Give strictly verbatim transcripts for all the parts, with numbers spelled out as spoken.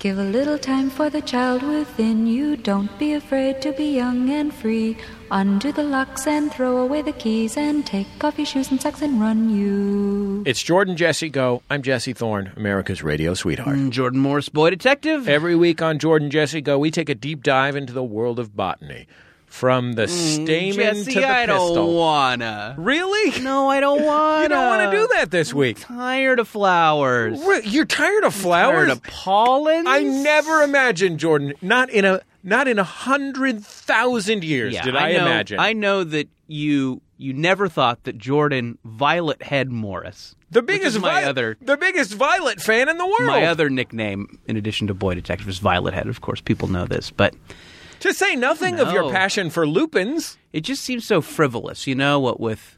Give a little time for the child within you. Don't be afraid to be young and free. Undo the locks and throw away the keys and take off your shoes and socks and run you. It's Jordan Jesse Go. I'm Jesse Thorne, America's radio sweetheart. Mm, Jordan Morris, boy detective. Every week on Jordan Jesse Go, we take a deep dive into the world of botany. From the stamen Jesse, to the I pistil. don't wanna. Really? No, I don't wanna. You don't want to do that this week. I'm tired of flowers. Re- You're tired of flowers? Tired of pollens? I never imagined, Jordan, not in a not in a hundred thousand years yeah, did I, I know, imagine. I know that you you never thought that Jordan Violet Head Morris, the biggest which is my Vi- other the biggest Violet fan in the world. my other nickname, in addition to boy detective, is Violet Head. Of course, people know this, but To say nothing of your No. passion for lupins. it just seems so frivolous. You know what with.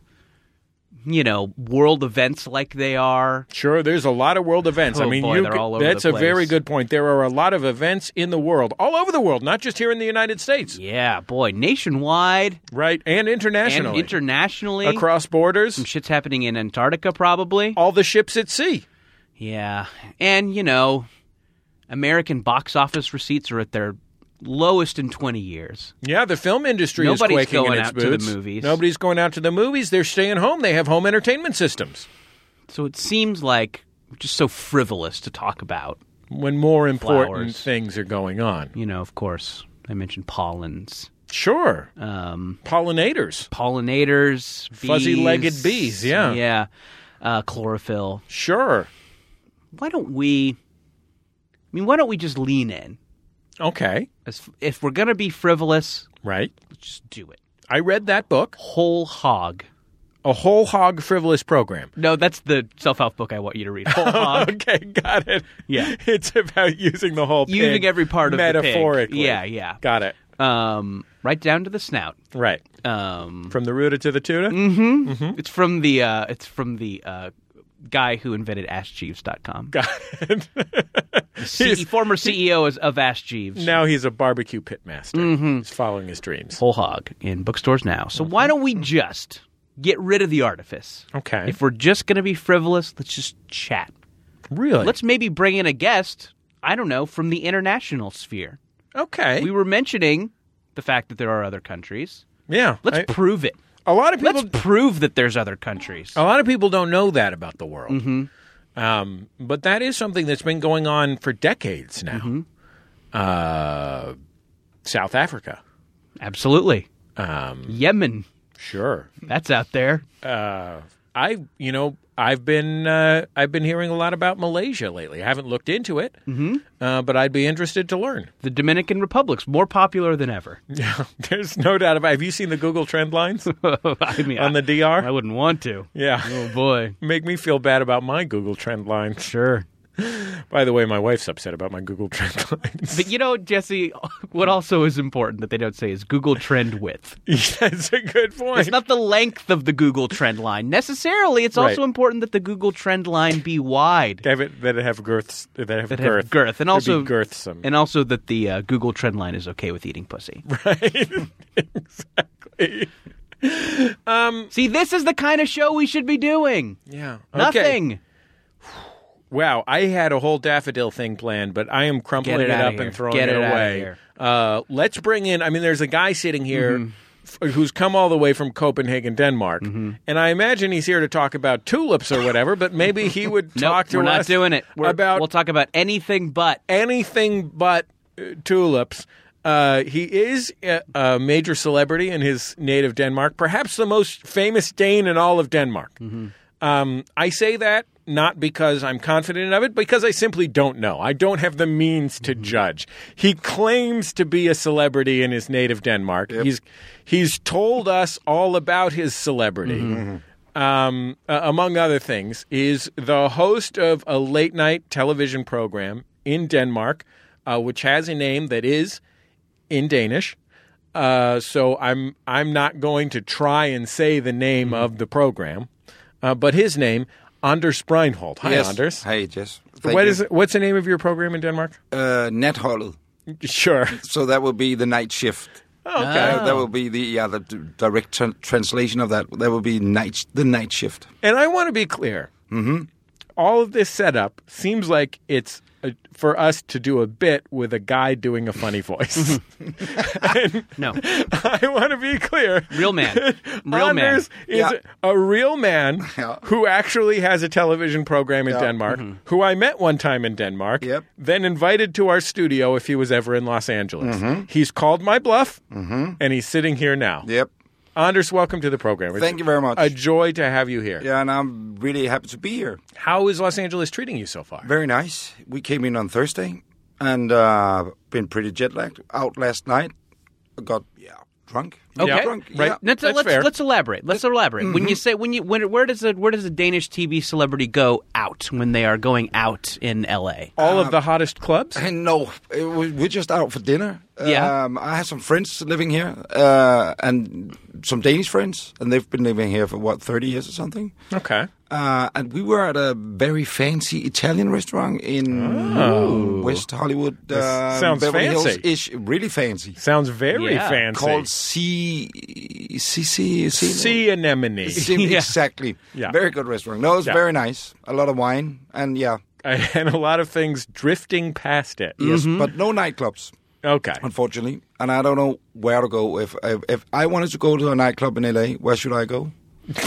You know, world events like they are. Sure, there's a lot of world events. Oh, I mean, boy, you they're could- all over that's the a very place. good point. There are a lot of events in the world, all over the world, not just here in the United States, Yeah, boy, nationwide right? And internationally. and internationally. Across borders, Some shit's happening in Antarctica, probably. all the ships at sea. Yeah. And, you know, American box office receipts are at their lowest in twenty years. Yeah, the film industry Nobody's is quaking going in its out to the boots. movies. Nobody's going out to the movies. They're staying home. They have home entertainment systems. So it seems like just so frivolous to talk about. When more important Flowers. things are going on. You know, of course, I mentioned pollens, Sure. um, Pollinators. pollinators, bees. Fuzzy-legged bees, yeah. Yeah. Uh, chlorophyll. Sure. Why don't we... I mean, why don't we just lean in? Okay. As, if we're going to be frivolous, Right. let's just do it. I read that book. Whole hog. A whole hog frivolous program. No, that's the self-help book I want you to read. Whole hog. Okay, got it. Yeah. It's about using the whole pig Using every part of the pig. metaphorically. Yeah, yeah. Got it. Um, right down to the snout. Right. Um, From the rooter to the tuna? mm-hmm. It's from the uh, it's from the uh, guy who invented Ask Jeeves dot com. Got it. C- He's- former C E O is- of Ask Jeeves. Now he's a barbecue pitmaster. Mm-hmm. He's following his dreams. Whole hog in bookstores now. So why don't we just get rid of the artifice? Okay. If we're just going to be frivolous, let's just chat. Really? Let's maybe bring in a guest, I don't know, from the international sphere. Okay. We were mentioning the fact that there are other countries. yeah. Let's I- prove it. a lot of people. Let's prove that there's other countries. A lot of people don't know that about the world. Mm-hmm. Um, but that is something that's been going on for decades now. Mm-hmm. Uh, South Africa. Absolutely. Um, Yemen. sure. That's out there. Uh, I, you know, I've been uh, I've been hearing a lot about Malaysia lately. I haven't looked into it, mm-hmm. uh, but I'd be interested to learn. The Dominican Republic's more popular than ever. Yeah, there's no doubt about it. Have you seen the Google trend lines I mean, on the D R? I, I wouldn't want to. Yeah. Oh, boy. Make me feel bad about my Google trend lines. Sure. By the way, my wife's upset about my Google trend lines. But, you know, Jesse, what also is important that they don't say is Google trend width. That's a good point. It's not the length of the Google trend line. Necessarily, it's also Right. important that the Google trend line be wide. Have it, that it have girths. That have That girth. have girth. And It'd also, be girthsome. and also that the uh, Google trend line is okay with eating pussy. Right. Exactly. See, this is the kind of show we should be doing. Yeah. Okay. Nothing. Wow, I had a whole daffodil thing planned, but I am crumpling Get it it, outta up here. and throwing Get it, it outta away. here. Uh, let's bring in. I mean, there's a guy sitting here Mm-hmm. f- who's come all the way from Copenhagen, Denmark, and I imagine he's here to talk about tulips or whatever. But maybe he would talk Nope, to we're us not doing it. We're, about we'll talk about anything but. anything but uh, tulips. Uh, he is a, a major celebrity in his native Denmark, perhaps the most famous Dane in all of Denmark. Um, I say that not because I'm confident of it, because I simply don't know. I don't have the means to judge. He claims to be a celebrity in his native Denmark. He's he's told us all about his celebrity. Um, uh, among other things, is the host of a late night television program in Denmark, uh, which has a name that is in Danish. Uh, so I'm I'm not going to try and say the name of the program, uh, but his name, Anders Breinholt. Hi, yes. Anders. Hey, Jess. Thank What you. is it, what's the name of your program in Denmark? Uh, Natholdet. Sure. So that will be the night shift. Okay. Uh, that will be the yeah the d- direct tran translation of that. That will be night the night shift. And I want to be clear. Mm-hmm. All of this setup seems like it's uh, for us to do a bit with a guy doing a funny voice. And No. I want to be clear. Real man. Real man. Anders is Yeah. a real man Yeah. who actually has a television program in Yeah. Denmark, Mm-hmm. who I met one time in Denmark, Yep. then invited to our studio if he was ever in Los Angeles. Mm-hmm. He's called my bluff, and he's sitting here now. Yep. Anders, welcome to the program. It's Thank you very much. a joy to have you here. Yeah, and I'm really happy to be here. How is Los Angeles treating you so far? Very nice. We came in on Thursday and uh, been pretty jet lagged. Out last night. Got yeah drunk. Okay. Yeah, drunk. Right. Yeah. Let's, That's let's, fair. let's elaborate. Let's elaborate. When you say when you when where does a where does a Danish T V celebrity go out when they are going out in L A? All of the hottest clubs? And no, it was, we're just out for dinner. Yeah. Um, I have some friends living here, uh, and some Danish friends, and they've been living here for what thirty years or something. Okay. Uh, and we were at a very fancy Italian restaurant in West Hollywood. Um, sounds Beverly fancy. Hills-ish, really fancy. Sounds very Yeah. fancy. Called Sea Sea Sea Sea Anemone. Yeah. Exactly. Yeah. Very good restaurant. No, it's Yeah. very nice. A lot of wine, and yeah, And a lot of things drifting past it. yes, but no nightclubs. Okay. Unfortunately, and I don't know where to go. If if, if I wanted to go to a nightclub in L A, where should I go?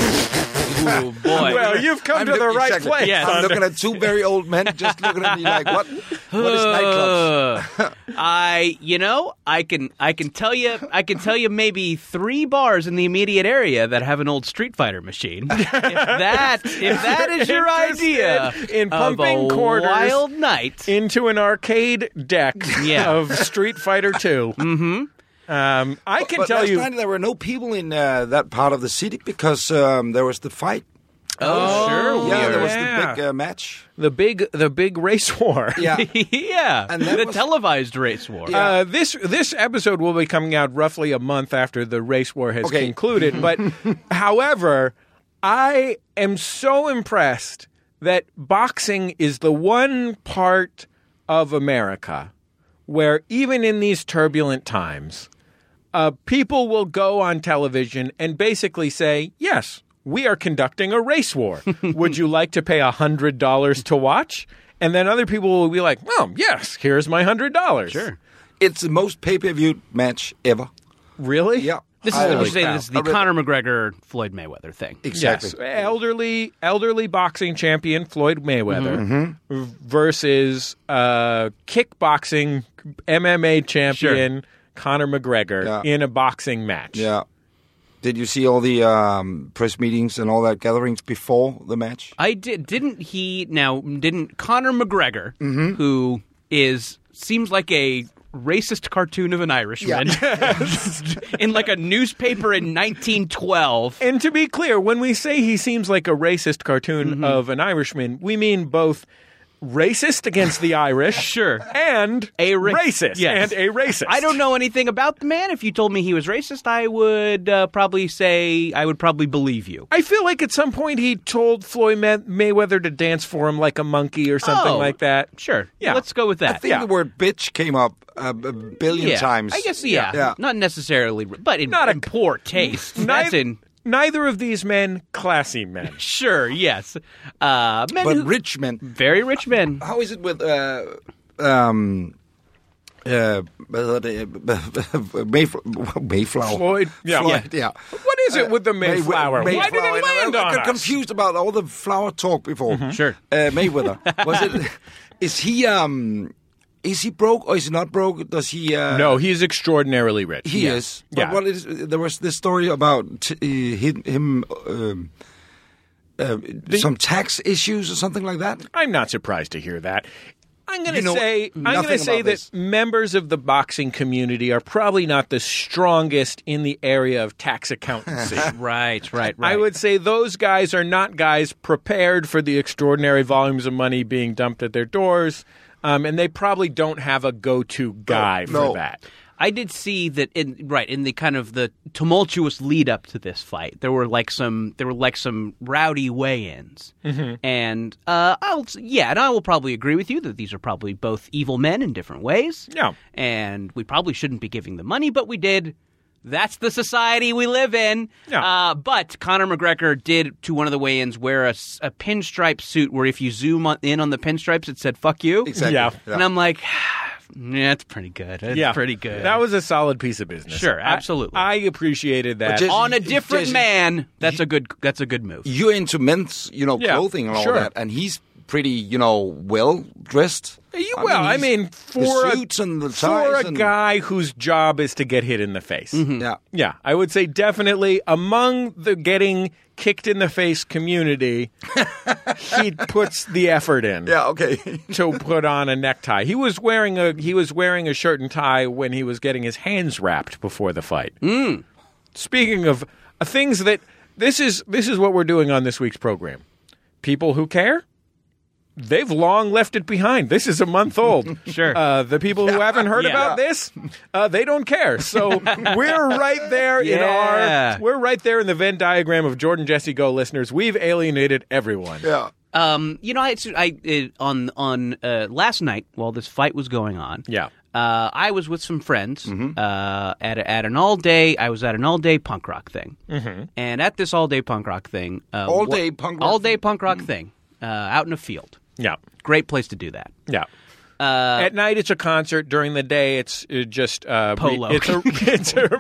Oh boy. Well, you've come I'm to the look- right exactly. place. Yes. I'm Anders. looking at two very old men just looking at me like, what? What is nightclubs? Uh, I, you know, I can, I can tell you, I can tell you maybe three bars in the immediate area that have an old Street Fighter machine. If that, if that is your idea in of pumping a quarters wild night, into an arcade deck Yeah. of Street Fighter two. Mm-hmm. Um, I can But tell last you. night there were no people in uh, that part of the city because um, there was the fight. oh, sure, Yeah, there was yeah. the big uh, match. the big the big race war. Yeah. yeah, And that the was- televised race war. Uh, this this episode will be coming out roughly a month after the race war has Okay. concluded. But, however, I am so impressed that boxing is the one part of America where, even in these turbulent times, uh, people will go on television and basically say, "Yes, we are conducting a race war. Would you like to pay one hundred dollars to watch?" And then other people will be like, "Well, yes, here's my one hundred dollars." Sure. It's the most pay-per-view match ever. Really? Yeah. This is Holy what you say. cow. This is the I read- Conor McGregor Floyd Mayweather thing. Exactly. Yes. Elderly, elderly boxing champion Floyd Mayweather Mm-hmm. versus uh, kickboxing M M A champion Conor McGregor Yeah. in a boxing match. Yeah. Did you see all the um, press meetings and all that gatherings before the match? I did. Didn't he? Now, didn't Conor McGregor, Mm-hmm. who is seems like a racist cartoon of an Irishman, in like a newspaper in nineteen twelve. And to be clear, when we say he seems like a racist cartoon Mm-hmm. of an Irishman, we mean both racist against the Irish Sure. and A ra- racist yes. and a racist. I don't know anything about the man. If you told me he was racist, I would uh, probably say I would probably believe you. I feel like at some point he told Floyd May- Mayweather to dance for him like a monkey or something Oh, like that. Sure. Yeah. Let's go with that. I think Yeah. the word bitch came up a, a billion yeah. times. I guess yeah. Yeah. Not necessarily, but in, Not a- in poor taste. That's Neither, in. neither of these men classy men. Sure. Yes. Uh, men But who- rich men. very rich men. How is it with uh, um, uh, hvad hedder det? Mayflower. Mayflower. Floyd, yeah. Floyd, yeah. What is it with the May- Mayflower? Why did Mayflower. it land I on got us? confused about all the flower talk before. Sure. Uh, Mayweather. Was it? Is he? Um, is he broke or is he not broke? Does he? Uh, No, he's extraordinarily rich. He Yeah. is. But Yeah. what is? There was this story about t- uh, him. him um, uh, some tax issues or something like that. I'm not surprised to hear that. I'm going to You know say I'm nothing going to say about that this. members of the boxing community are probably not the strongest in the area of tax accountancy. Right. Right. Right. I would say those guys are not guys prepared for the extraordinary volumes of money being dumped at their doors, um, and they probably don't have a go-to guy for no. that. I did see that in right in the kind of the tumultuous lead up to this fight, there were like some there were like some rowdy weigh-ins, Mm-hmm. and uh, I'll yeah, and I will probably agree with you that these are probably both evil men in different ways. Yeah. and we probably shouldn't be giving them money, but we did. That's the society we live in. Yeah. Uh, but Conor McGregor did, to one of the weigh-ins, wear a, a pinstripe suit where if you zoom on, in on the pinstripes, it said, fuck you. Exactly. Yeah. And I'm like, yeah, it's pretty good. It's yeah, pretty good. That was a solid piece of business. Sure, I- absolutely. I, appreciated that. But just- on a different Jason, man, that's a good that's a good move. You're into men's, you know, Yeah, clothing and all sure. that, and he's pretty, you know, well dressed. You- well, I he's- mean, for the a- suits and the For ties a and, guy whose job is to get hit in the face. yeah, Yeah, I would say definitely among the getting kicked in the face community, he puts the effort in yeah, okay. to put on a necktie. He was wearing a he was wearing a shirt and tie when he was getting his hands wrapped before the fight. Mm. Speaking of uh, things that this is this is what we're doing on this week's program. People who care, they've long left it behind. This is a month old. Sure. Uh, the people who haven't heard Yeah. about this, uh, they don't care. So we're right there in Yeah. our we're right there in the Venn diagram of Jordan Jesse Go listeners. We've alienated everyone. yeah. Um, you know, I, I it, on on uh, last night while this fight was going on. Yeah. Uh, I was with some friends Mm-hmm. uh, at a, at an all day. I was at an all day punk rock thing, Mm-hmm. and at this all day punk rock thing, uh, All wha- day punk rock all day punk rock thing, uh, out in a field. Yeah. Great place to do that. Yeah. Uh, At night, it's a concert. During the day, it's uh, just uh, Polo. It's a, it's a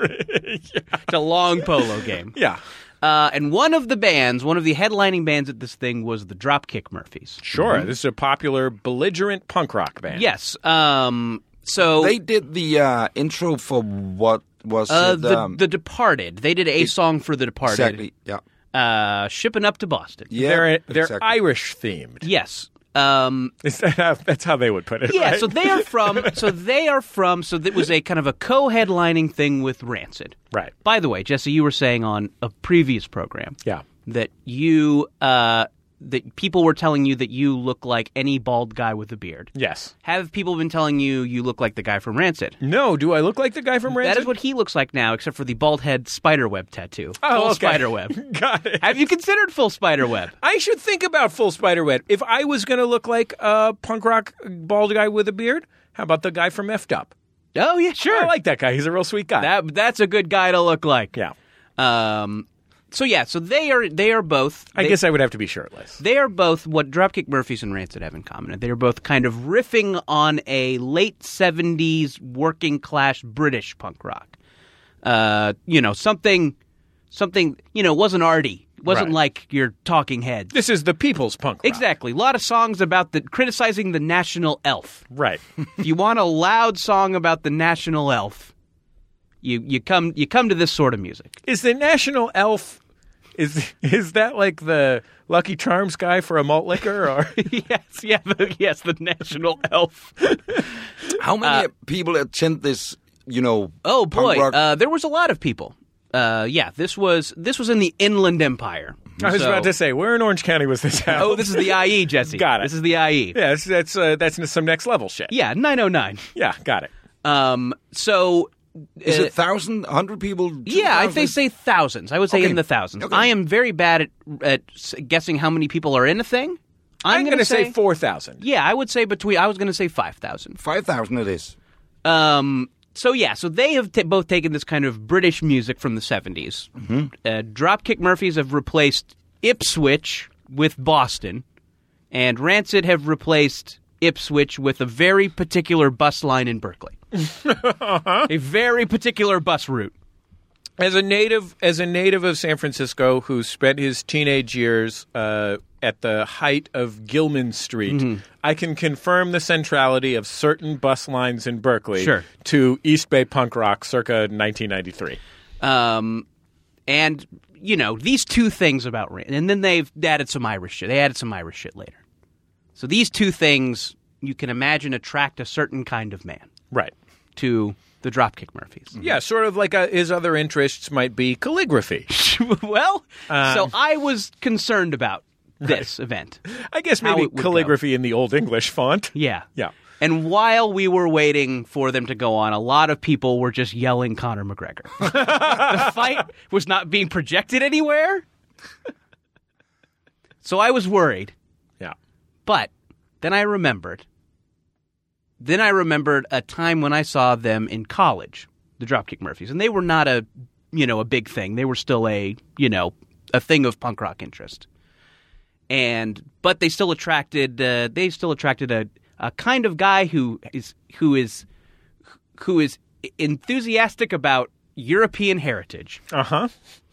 yeah. It's a long polo game. yeah. Uh, and one of the bands, one of the headlining bands at this thing was the Dropkick Murphys. Sure. This is a popular belligerent punk rock band. Yes. Um, so They did the uh, intro for what was uh, it? the um, the Departed. They did a song for the Departed. exactly. Yeah. Uh, shipping up to Boston. Yeah. They're they're exactly. Irish themed. Yes. Um, Is that how, that's how they would put it? yeah. right? So they are from. So they are from. So it was a kind of a co-headlining thing with Rancid. Right. By the way, Jesse, you were saying on a previous program Yeah. that you uh, that people were telling you that you look like any bald guy with a beard. Yes. Have people been telling you you look like the guy from Rancid? No. Do I look like the guy from Rancid? That is what he looks like now, except for the bald head spiderweb tattoo. Oh, full okay. spiderweb. Got it. Have you considered full spiderweb? I should think about full spiderweb. If I was going to look like a punk rock bald guy with a beard, how about the guy from Effed Up? Oh yeah, sure. I like that guy. He's a real sweet guy. that. That's a good guy to look like. yeah. Um. So yeah. So they are. They are both. I they, guess I would have to be shirtless. they are both what Dropkick Murphys and Rancid have in common. They are both kind of riffing on a late seventies working class British punk rock. Uh, you know, something, something. You know, wasn't arty. Wasn't Right. like your Talking Heads. This is the people's punk rock. Exactly. A lot of songs about the criticizing the national elf. Right. If you want a loud song about the national elf, you you come you come to this sort of music. Is the national elf is is that like the Lucky Charms guy for a malt liquor or yes, yeah, the, yes, the national elf. How many people attend this? You know. Oh punk boy, rock? uh, there was a lot of people. Uh, yeah, this was this was in the Inland Empire. I was So- about to say, where in Orange County was this held? Oh, this is the I E, Jesse. Got it. This is the I E. Yeah, that's that's, uh, that's some next level shit. Yeah, nine oh nine. Yeah, got it. Um, so Is uh, it thousand, hundred people? Yeah, I, two they thousand? say thousands. I would say Okay. in the thousands. Okay. I am very bad at at s- guessing how many people are in a thing. I'm, I'm, going going to say four thousand. Yeah, I would say between. I was going to say five thousand. Five thousand. It is. Um. So yeah, so they have t- both taken this kind of British music from the seventies. Mm-hmm. Uh, Dropkick Murphys have replaced Ipswich with Boston, and Rancid have replaced Ipswich with a very particular bus line in Berkeley. A very particular bus route. As a native, as a native of San Francisco, who spent his teenage years uh, at the height of Gilman Street, Mm-hmm. I can confirm the centrality of certain bus lines in Berkeley Sure. to East Bay punk rock, circa nineteen ninety-three. Um, and you know these two things about Rancid, and then they've added some Irish shit. They added some Irish shit later. So these two things you can imagine attract a certain kind of man Right. to the Dropkick Murphys. Yeah, sort of like uh his other interests might be calligraphy. well, Um, so I was concerned about this event. I guess How maybe it would calligraphy in the Old English font. Yeah. Yeah. And while we were waiting for them to go on, a lot of people were just yelling Conor McGregor. The fight was not being projected anywhere. So I was worried. Yeah. But then I remembered. Then I remembered a time when I saw them in college. the Dropkick Murphys, and they were not a you know a big thing. They were still a you know a thing of punk rock interest, and but they still attracted uh, they still attracted a, a kind of guy who is who is who is enthusiastic about European heritage. Uh huh.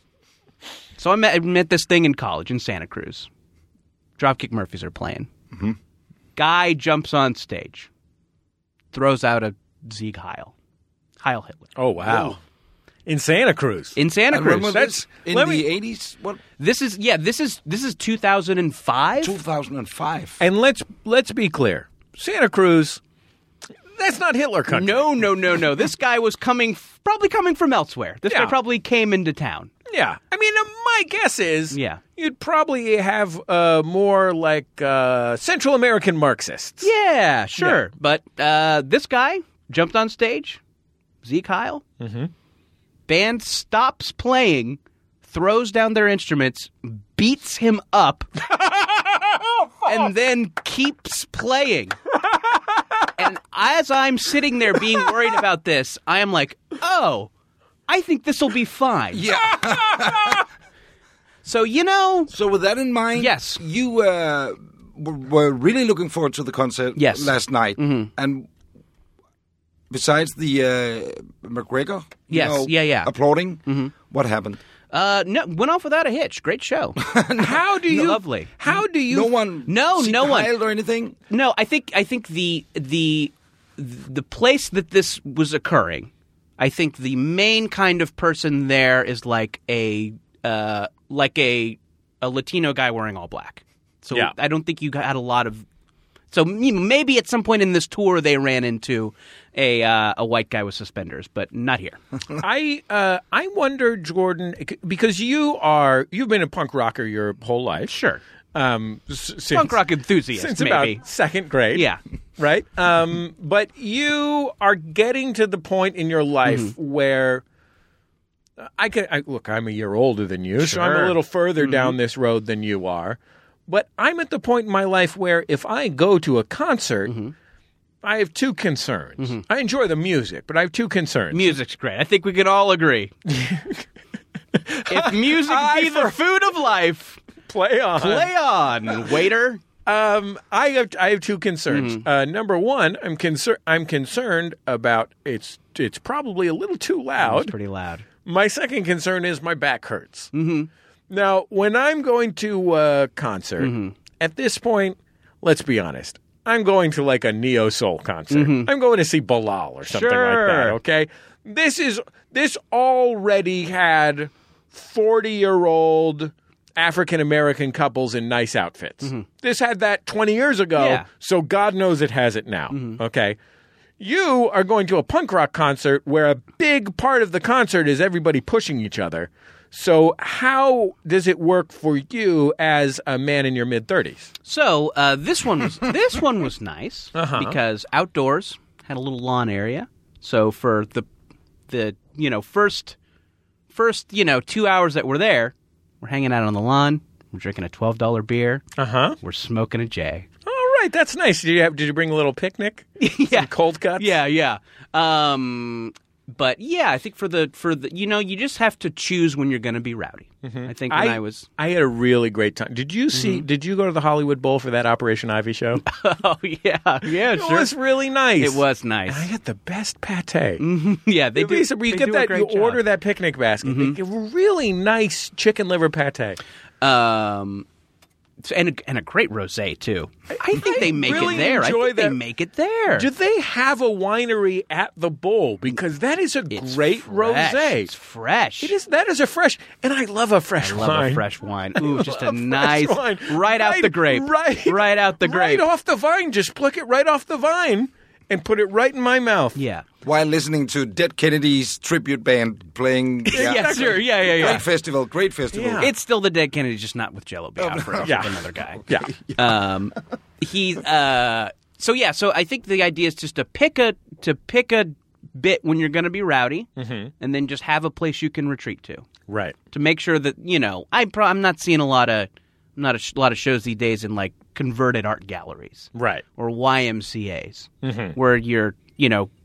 So I met, I met this thing in college in Santa Cruz. Dropkick Murphys are playing. Mm-hmm. Guy jumps on stage, throws out a Sieg Heil. Heil Hitler. Oh wow! In Santa Cruz. In Santa And when Cruz. was That's- this? In let the me- eighties? What? This is yeah. This is this is two thousand five. two thousand five. And let's let's be clear, Santa Cruz. That's not Hitler country. No, no, no, no. This guy was coming, probably coming from elsewhere. This Yeah. guy probably came into town. Yeah, I mean, uh, my guess is, Yeah. you'd probably have uh, more like uh, Central American Marxists. Yeah, sure. But uh, this guy jumped on stage, Sieg Heil. Mm-hmm. Band stops playing, throws down their instruments, beats him up, and then keeps playing. And as I'm sitting there being worried about this, I am like, oh, I think this will be fine. Yeah. So, you know, So with that in mind, Yes. you uh, w- were really looking forward to the concert Yes. last night. Mm-hmm. And besides the uh, McGregor, you Yes, know, yeah, yeah. applauding, mm-hmm. what happened? uh, no, went off without a hitch. Great show. How do you? Lovely. How do you? No one, No, Sieg no one. Heil or anything. No, I think I think the the the place that this was occurring, I think the main kind of person there is like a uh, like a a Latino guy wearing all black. So Yeah. I don't think you had a lot of. So you know, maybe at some point in this tour they ran into a uh, a white guy with suspenders, but not here. I uh, I wonder, Jordan, because you are you've been a punk rocker your whole life. Sure. Um, s- since, Punk rock enthusiast, since maybe. about second grade. Yeah. Right. Um, but you are getting to the point in your life Mm-hmm. where I can I, look. I'm a year older than you, so I'm Sure. a little further Mm-hmm. down this road than you are. But I'm at the point in my life where if I go to a concert, Mm-hmm. I have two concerns. I enjoy the music, but I have two concerns. Music's great. I think we can all agree. If music be the food of life, Play on. play on, waiter. Um, I have I have two concerns. Mm-hmm. Uh, number one, I'm concerned. I'm concerned about it's it's probably a little too loud. It's pretty loud. My second concern is my back hurts. Mm-hmm. Now, when I'm going to a concert, Mm-hmm. at this point, let's be honest, I'm going to like a neo soul concert. I'm going to see Bilal or something like that. Mm-hmm. Sure. Okay, this is this already had forty year old African American couples in nice outfits. This had that twenty years ago, Mm-hmm. Yeah. so God knows it has it now. Okay. You are going to a punk rock concert where a big part of the concert is everybody pushing each other. So how does it work for you as a man in your mid thirties? So uh, this one was this one was nice because outdoors had a little lawn area. So for the the you know first first you know two hours that we're there, we're hanging out on the lawn. We're drinking a twelve dollar beer. Uh huh. We're smoking a J. All right, that's nice. Did you have? Did you bring a little picnic? Yeah. Some cold cuts. Yeah, yeah. Um, but yeah, I think for the for the you know you just have to choose when you're going to be rowdy. I think when I, was I had a really great time. Did you see? Did you go to the Hollywood Bowl for that Operation Ivy show? oh yeah yeah It sure. was really nice. It was nice. And I had the best pate. yeah, they do. Lisa, you they get do a that. You great job. order that picnic basket. They give really nice chicken liver pate. Um, and a, and a great rosé too. I think I they make really it there. I enjoy think they that. make it there. Do they have a winery at the bowl? Because that is a It's great fresh. rosé. It's fresh. It is. That is a fresh, and I love a fresh I love wine. a fresh wine. Ooh, just a Love nice, fresh wine. right out the grape, Right, right out the grape. right off the vine. Just pluck it right off the vine and put it right in my mouth. Yeah. While listening to Dead Kennedy's tribute band playing. Yeah, sure. Yeah, yeah, yeah. Great festival, great festival. Yeah. It's still the Dead Kennedy, just not with Jello Biafra. Yeah. With another guy. Yeah. Um, he. Uh, so yeah. So I think the idea is just to pick a to pick a bit when you're going to be rowdy, Mm-hmm. and then just have a place you can retreat to Right. to make sure that you know. I pro- I'm not seeing a lot of not a sh- lot of shows these days in like converted art galleries, Right. or Y M C As, where you're you know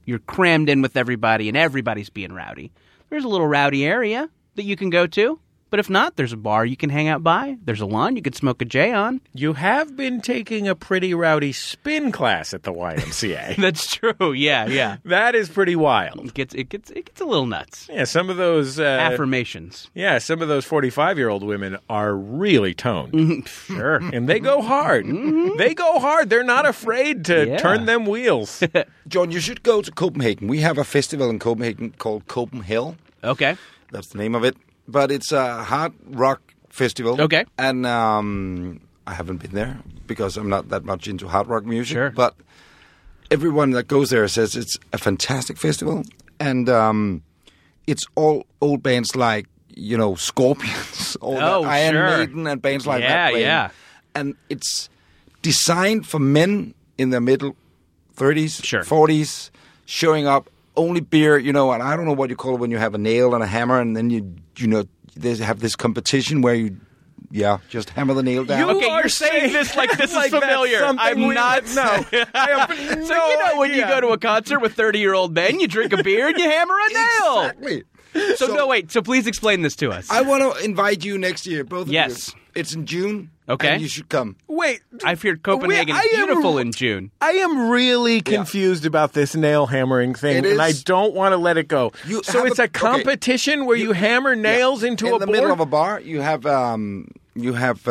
you're crammed in with everybody and everybody's being rowdy. There's a little rowdy area that you can go to. But if not, there's a bar you can hang out by. There's a lawn you could smoke a J on. You have been taking a pretty rowdy spin class at the Y M C A. That's true. Yeah, yeah. That is pretty wild. It gets it gets it gets a little nuts. Yeah, some of those uh, Affirmations. Yeah, some of those forty-five-year-old women are really toned. Sure. And they go hard. They go hard. They're not afraid to Yeah. turn them wheels. John, you should go to Copenhagen. We have a festival in Copenhagen called Copenhagen. Okay. That's the name of it. But it's a hard rock festival. Okay. And um, I haven't been there because I'm not that much into hard rock music. Sure. But everyone that goes there says it's a fantastic festival. And um, it's all old bands like, you know, Scorpions. All Oh, that Iron sure. Maiden and bands like Yeah, that. playing. yeah. And it's designed for men in their middle thirties, Sure. forties, showing up. Only beer, you know, and I don't know what you call it when you have a nail and a hammer, and then you, you know, they have this competition where you, yeah, just hammer the nail down. You Okay, are you're saying this like this like is that's familiar. something I'm we- not. No, I have So no you know when you idea. go to a concert with thirty-year-old men, you drink a beer and you hammer a nail. Exactly. So, no, wait. So please explain this to us. I want to invite you next year, both of Yes. you. It's in June. Okay. And you should come. Wait, I've heard Copenhagen I is am- beautiful in June. I am really confused about this nail hammering thing, It and I is- don't want to let it go. You so have it's a- a, okay. competition where you, hammer nails into in a the board? middle of a bar, you have um, you have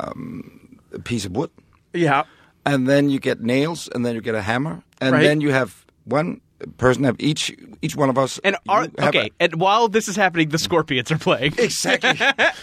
um, a piece of wood, yeah. and then you get nails, and then you get a hammer, and Right. then you have one person have each each one of us. And you are, have okay, a- and while this is happening, the Scorpions are playing. exactly.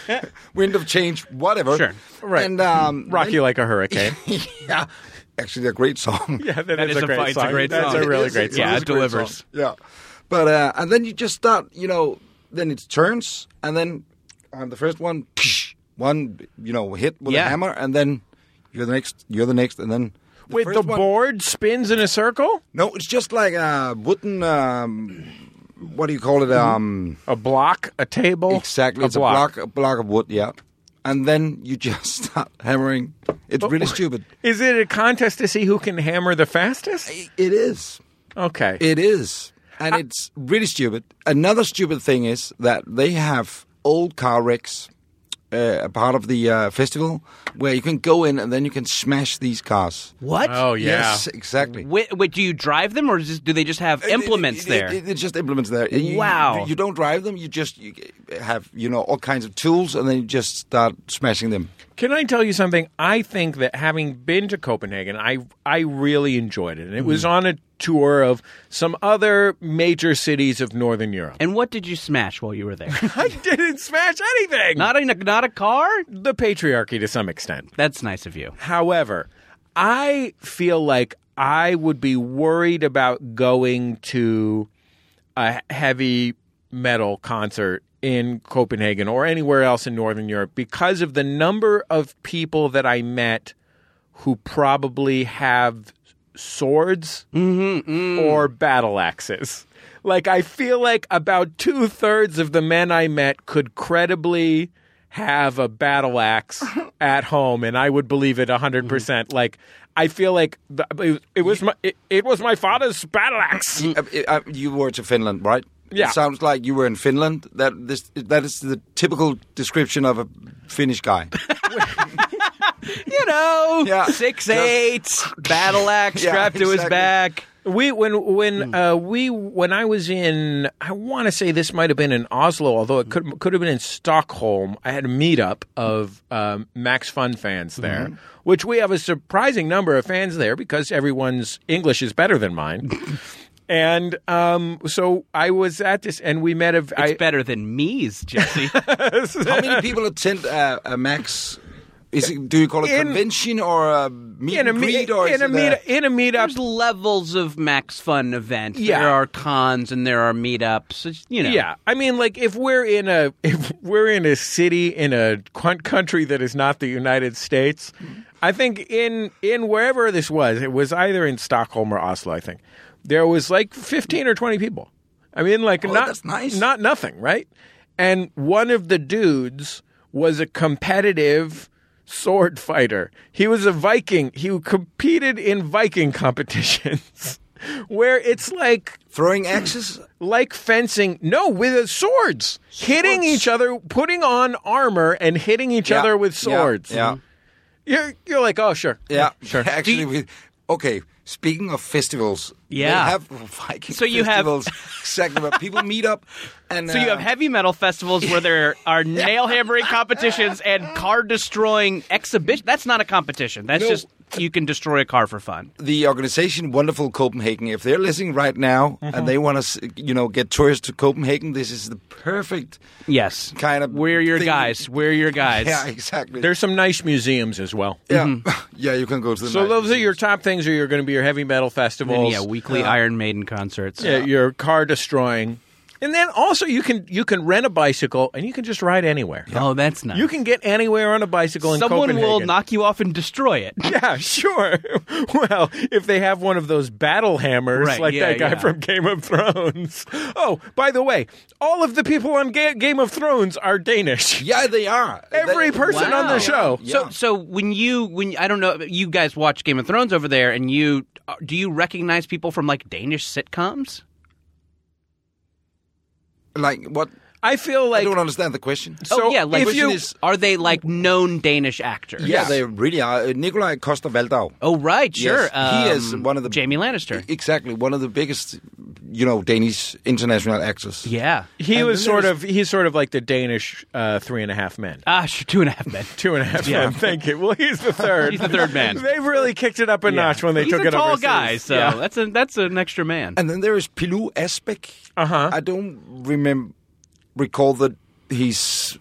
Wind of change, whatever. Sure. Right. And um, Rock You Like a Hurricane. yeah, actually, they're a great song. Yeah, That is, is a a great fi- it's a song. great That's song. a really It is- great it song. Yeah, is it a great delivers. song. Yeah, but uh, and then you just start, you know, then it turns, and then on the first one, one, you know, hit with Yeah. a hammer, and then you're the next, you're the next, and then. The Wait, first the one- board spins in a circle? No, it's just like a wooden. Um, what do you call it? Um, A block, a table? exactly, a it's block. a block, a block of wood. Yeah, and then you just start hammering. It's really stupid. Is it a contest to see who can hammer the fastest? It is. Okay. It is. And it's really stupid. Another stupid thing is that they have old car wrecks, uh, a part of the uh, festival, where you can go in and then you can smash these cars. What? oh, yeah. Yes, exactly. Wait, wait, do you drive them, or just, do they just have implements It- it- there? It, it, it's just implements there. You- Wow. You, you don't drive them. You just you have, you know, all kinds of tools, and then you just start smashing them. Can I tell you something? I think that having been to Copenhagen, I I really enjoyed it. And it was on a tour of some other major cities of Northern Europe. And what did you smash while you were there? I didn't smash anything. not a not a car? the patriarchy to some extent. That's nice of you. However, I feel like I would be worried about going to a heavy metal concert in Copenhagen or anywhere else in Northern Europe because of the number of people that I met who probably have swords or battle axes. Like, I feel like about two thirds of the men I met could credibly have a battle axe at home, and I would believe it one hundred percent. Like, I feel like th- it was my it, it was my father's battle axe. Uh, uh, you were to Finland, right? Yeah. It sounds like you were in Finland. That this that is the typical description of a Finnish guy. You know, Yeah. six Just- eight, battle axe Yeah, strapped to his exactly. back. We when when uh, we when I was in, I want to say this might have been in Oslo, although it could could have been in Stockholm. I had a meetup of um, Max Fun fans there, which we have a surprising number of fans there because everyone's English is better than mine. And um, so I was at this, and we met a. It's I, better than me's, Jesse. How many people attend uh, a Max? Is it, do you call it In- convention or a meet in a and me- greet or in is a it meet in a meetup. There's levels of Max Fun events. Yeah. There are cons and there are meetups. It's, You know. Yeah, I mean, like if we're in a if we're in a city in a qu- country that is not the United States, I think in in wherever this was, it was either in Stockholm or Oslo. I think there was like fifteen or twenty people. I mean, like Oh, not that's nice. not nothing, right? And one of the dudes was a competitive sword fighter. He was a Viking. He competed in Viking competitions. where it's like Throwing axes? like fencing. No, with swords, hitting each other, putting on armor and hitting each Yeah. other with Yeah. swords. Yeah. You're you're like, oh sure, Yeah. sure. Actually, you- we, okay, speaking of festivals, Yeah. they have Viking So you have- festivals. Exactly, where people meet up. And, So you have uh, heavy metal festivals where there are nail hammering competitions and car destroying exhibition. That's not a competition. That's No. just you can destroy a car for fun. the organization Wonderful Copenhagen, if they're listening right now Mm-hmm. and they want to, you know, get tourists to Copenhagen, this is the perfect Yes, kind of we're your thing. guys. We're your guys. Yeah, exactly. There's some nice museums as well. yeah, yeah, you can go to the. So nice those are your museums. top things. Are you're going to be your heavy metal And festivals, yeah, weekly Iron Maiden concerts. yeah, your car destroying, and then also you can you can rent a bicycle and you can just ride anywhere. Oh, that's nice. You can get anywhere on a bicycle in Someone Copenhagen. will knock you off and destroy it. Yeah, sure. Well, if they have one of those battle hammers Right, like yeah, that guy yeah. from Game of Thrones. Oh, by the way, all of the people on Ga- Game of Thrones are Danish. Yeah, they are. Every They- person on the show. Yeah. So, so when you when I don't know, you guys watch Game of Thrones over there, and you do you recognize people from like Danish sitcoms? Like what? I feel like I don't understand the question. So oh yeah, like if you- is- are they like known Danish actors? Yeah, Yes. they really are. Uh, Nikolai Coster-Waldau. Oh right, sure. Yes, he Um, is one of the Jamie Lannister. Exactly, one of the biggest, you know, Danish international actors. Yeah. he And was then sort there's- of he's sort of like the Danish uh, Three and a Half Men. Ah, sure, two and a half men. Two and a half Yeah. men. Thank you. Well, he's the third. He's the third man. They've really kicked it up a notch when they He's took a it tall overseas. guy, so Yeah. that's a that's an extra man. And then there is Pilou Asbæk. Uh-huh. I don't remember recall that he's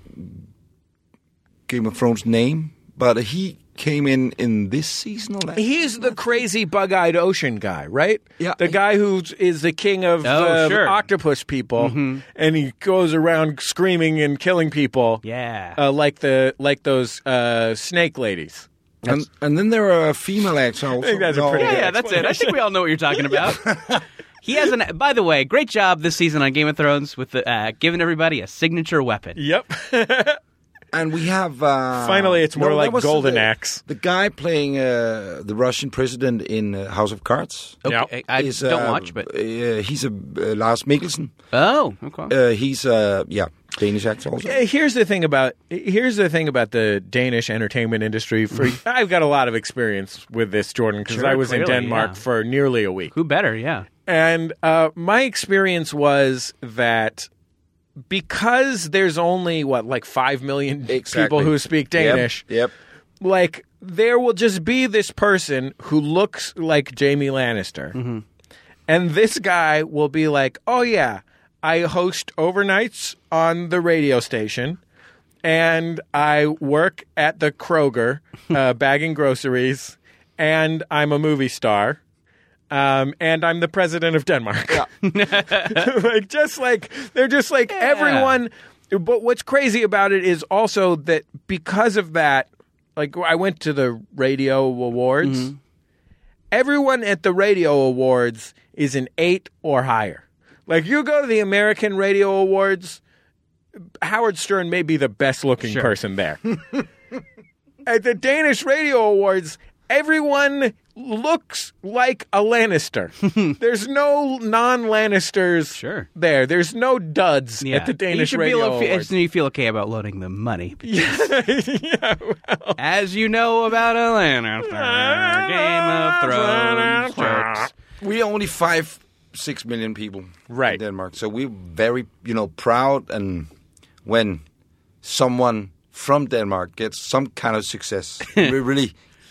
Game of Thrones name, but he came in in this season or last. He's the crazy bug-eyed ocean guy, right? Yeah. The guy who is the king of Oh, the sure. octopus people, and he goes around screaming and killing people. Yeah. Uh, like the like those uh, snake ladies. And, and then there are a female actor also. I think that's a No. pretty Yeah, good yeah, that's it. I think we all know what you're talking about. He has an. By the way, great job this season on Game of Thrones with the, uh, giving everybody a signature weapon. Yep. And we have... Uh, Finally, it's more no, like that was Golden the, Axe. The guy playing uh, the Russian president in uh, House of Cards. Okay, I is, don't uh, watch, but Uh, he's a uh, Lars Mikkelsen. oh, okay. Uh, he's, uh, yeah, Danish actor also. Uh, Here's the thing about here's the thing about the Danish entertainment industry. For I've got a lot of experience with this, Jordan, because Sure, I was in clearly, Denmark yeah. for nearly a week. Who better? Yeah. And uh, my experience was that because there's only, what, like five million Exactly. people who speak Danish, Yep. like, there will just be this person who looks like Jamie Lannister. Mm-hmm. And this guy will be like, oh, yeah, I host overnights on the radio station. And I work at the Kroger uh, bagging groceries. And I'm a movie star. Um, and I'm the president of Denmark. Like, just like, they're just like everyone. But what's crazy about it is also that because of that, like, I went to the radio awards. Everyone at the radio awards is an eight or higher. Like, you go to the American Radio Awards, Howard Stern may be the best looking Sure. person there. At the Danish Radio Awards, everyone looks like a Lannister. There's no non-Lannisters Sure. there. There's no duds Yeah. at the Danish you should Radio be able, Awards. You feel okay about loading the money. yeah, well, As you know about a Lannister, Game of Thrones jokes. We're only five, six million people Right. in Denmark. So we're very, you know, proud. And when someone from Denmark gets some kind of success, we really...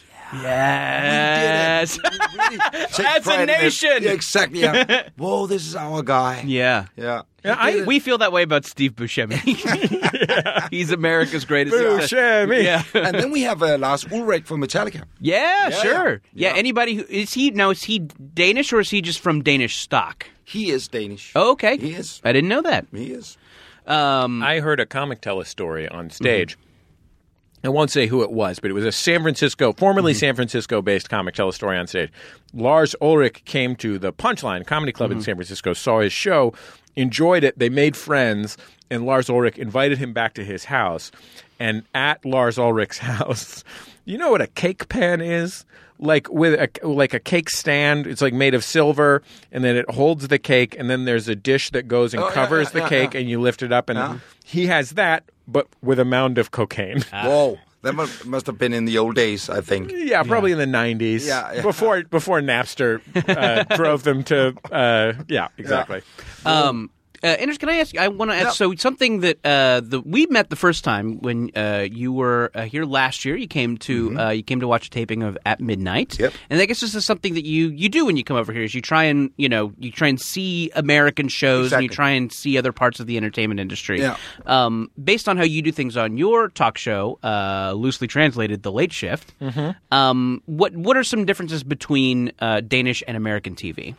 Yes. really take As a pride in it. nation. Yeah, exactly. Yeah. Whoa, this is our guy. Yeah. Yeah. Yeah, I- We feel that way about Steve Buscemi. He's America's greatest success. Buscemi. Yeah. And then we have uh, Lars Ulrich from Metallica. Yeah, Yeah, sure. yeah. Yeah. anybody who is he now is he Danish or is he just from Danish stock? He is Danish. Oh, okay. He is. I didn't know that. He is. Um I heard a comic tell story on stage. I won't say who it was, but it was a San Francisco, formerly San Francisco-based comic tell a story on stage. Lars Ulrich came to the Punchline Comedy Club in San Francisco, saw his show, enjoyed it. They made friends, and Lars Ulrich invited him back to his house. And at Lars Ulrich's house, You know what a cake pan is? Like with a like a cake stand, it's like made of silver, and then it holds the cake, and then there's a dish that goes and Oh, yeah, covers yeah, the yeah, cake, yeah. and you lift it up, and Yeah. he has that, but with a mound of cocaine. Whoa, that must, must have been in the old days, I think. Yeah, probably in the nineties. Yeah, yeah. Before before Napster uh, drove them to. Uh, yeah, exactly. Um, uh, Anders, can I ask you? I want to ask. So something that uh, the we met the first time when uh, you were uh, here last year. You came to uh, you came to watch a taping of At Midnight. Yep. And I guess this is something that you, you do when you come over here. Is you try and you know you try and see American shows and you Exactly. try and see other parts of the entertainment industry. Yeah. Um, based on how you do things on your talk show, uh, loosely translated, The Late Shift. Um, what what are some differences between uh, Danish and American T V?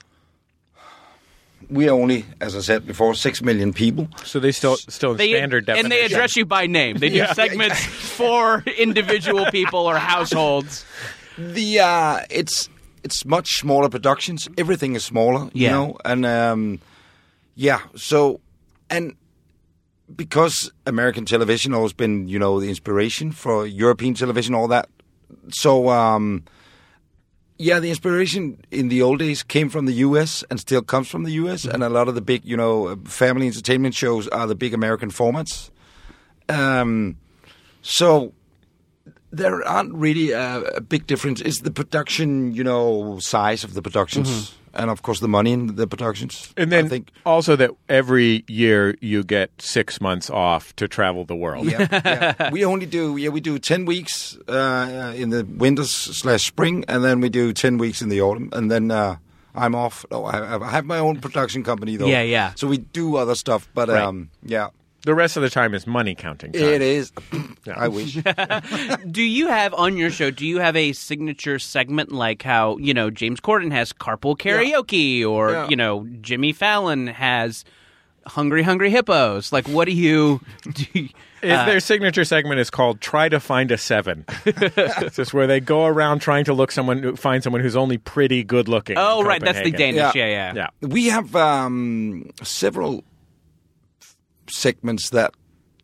We are only, as I said before, six million people. So they still still in They, standard definition. and they address you by name. They do Yeah. segments for individual people or households. The uh, it's it's much smaller productions. Everything is smaller, you Yeah. know, and um, yeah. So and because American television always been, you know, the inspiration for European television, all that. So um, yeah, the inspiration in the old days came from the U S and still comes from the U S. And a lot of the big, you know, family entertainment shows are the big American formats. Um, so. There aren't really a, a big difference. It's the production, you know, size of the productions, and of course the money in the productions. And then I think, also that every year you get six months off to travel the world. yeah, yeah. we only do, yeah, we do ten weeks uh, in the winters slash spring, and then we do ten weeks in the autumn, and then uh, I'm off. Oh, I have, I have my own production company though. Yeah, yeah. So we do other stuff, but Right. um, yeah, The rest of the time is money counting time. it is. I wish. Do you have on your show, do you have a signature segment like how, you know, James Corden has carpool karaoke or, Yeah. you know, Jimmy Fallon has Hungry Hungry Hippos? Like, what do you do? You, If their signature segment is called "Try to Find a Seven," it's just where they go around trying to look someone, find someone who's only pretty good looking. oh, in right. That's the Copenhagen. Danish. Yeah. Yeah, yeah. Yeah. We have um, several segments that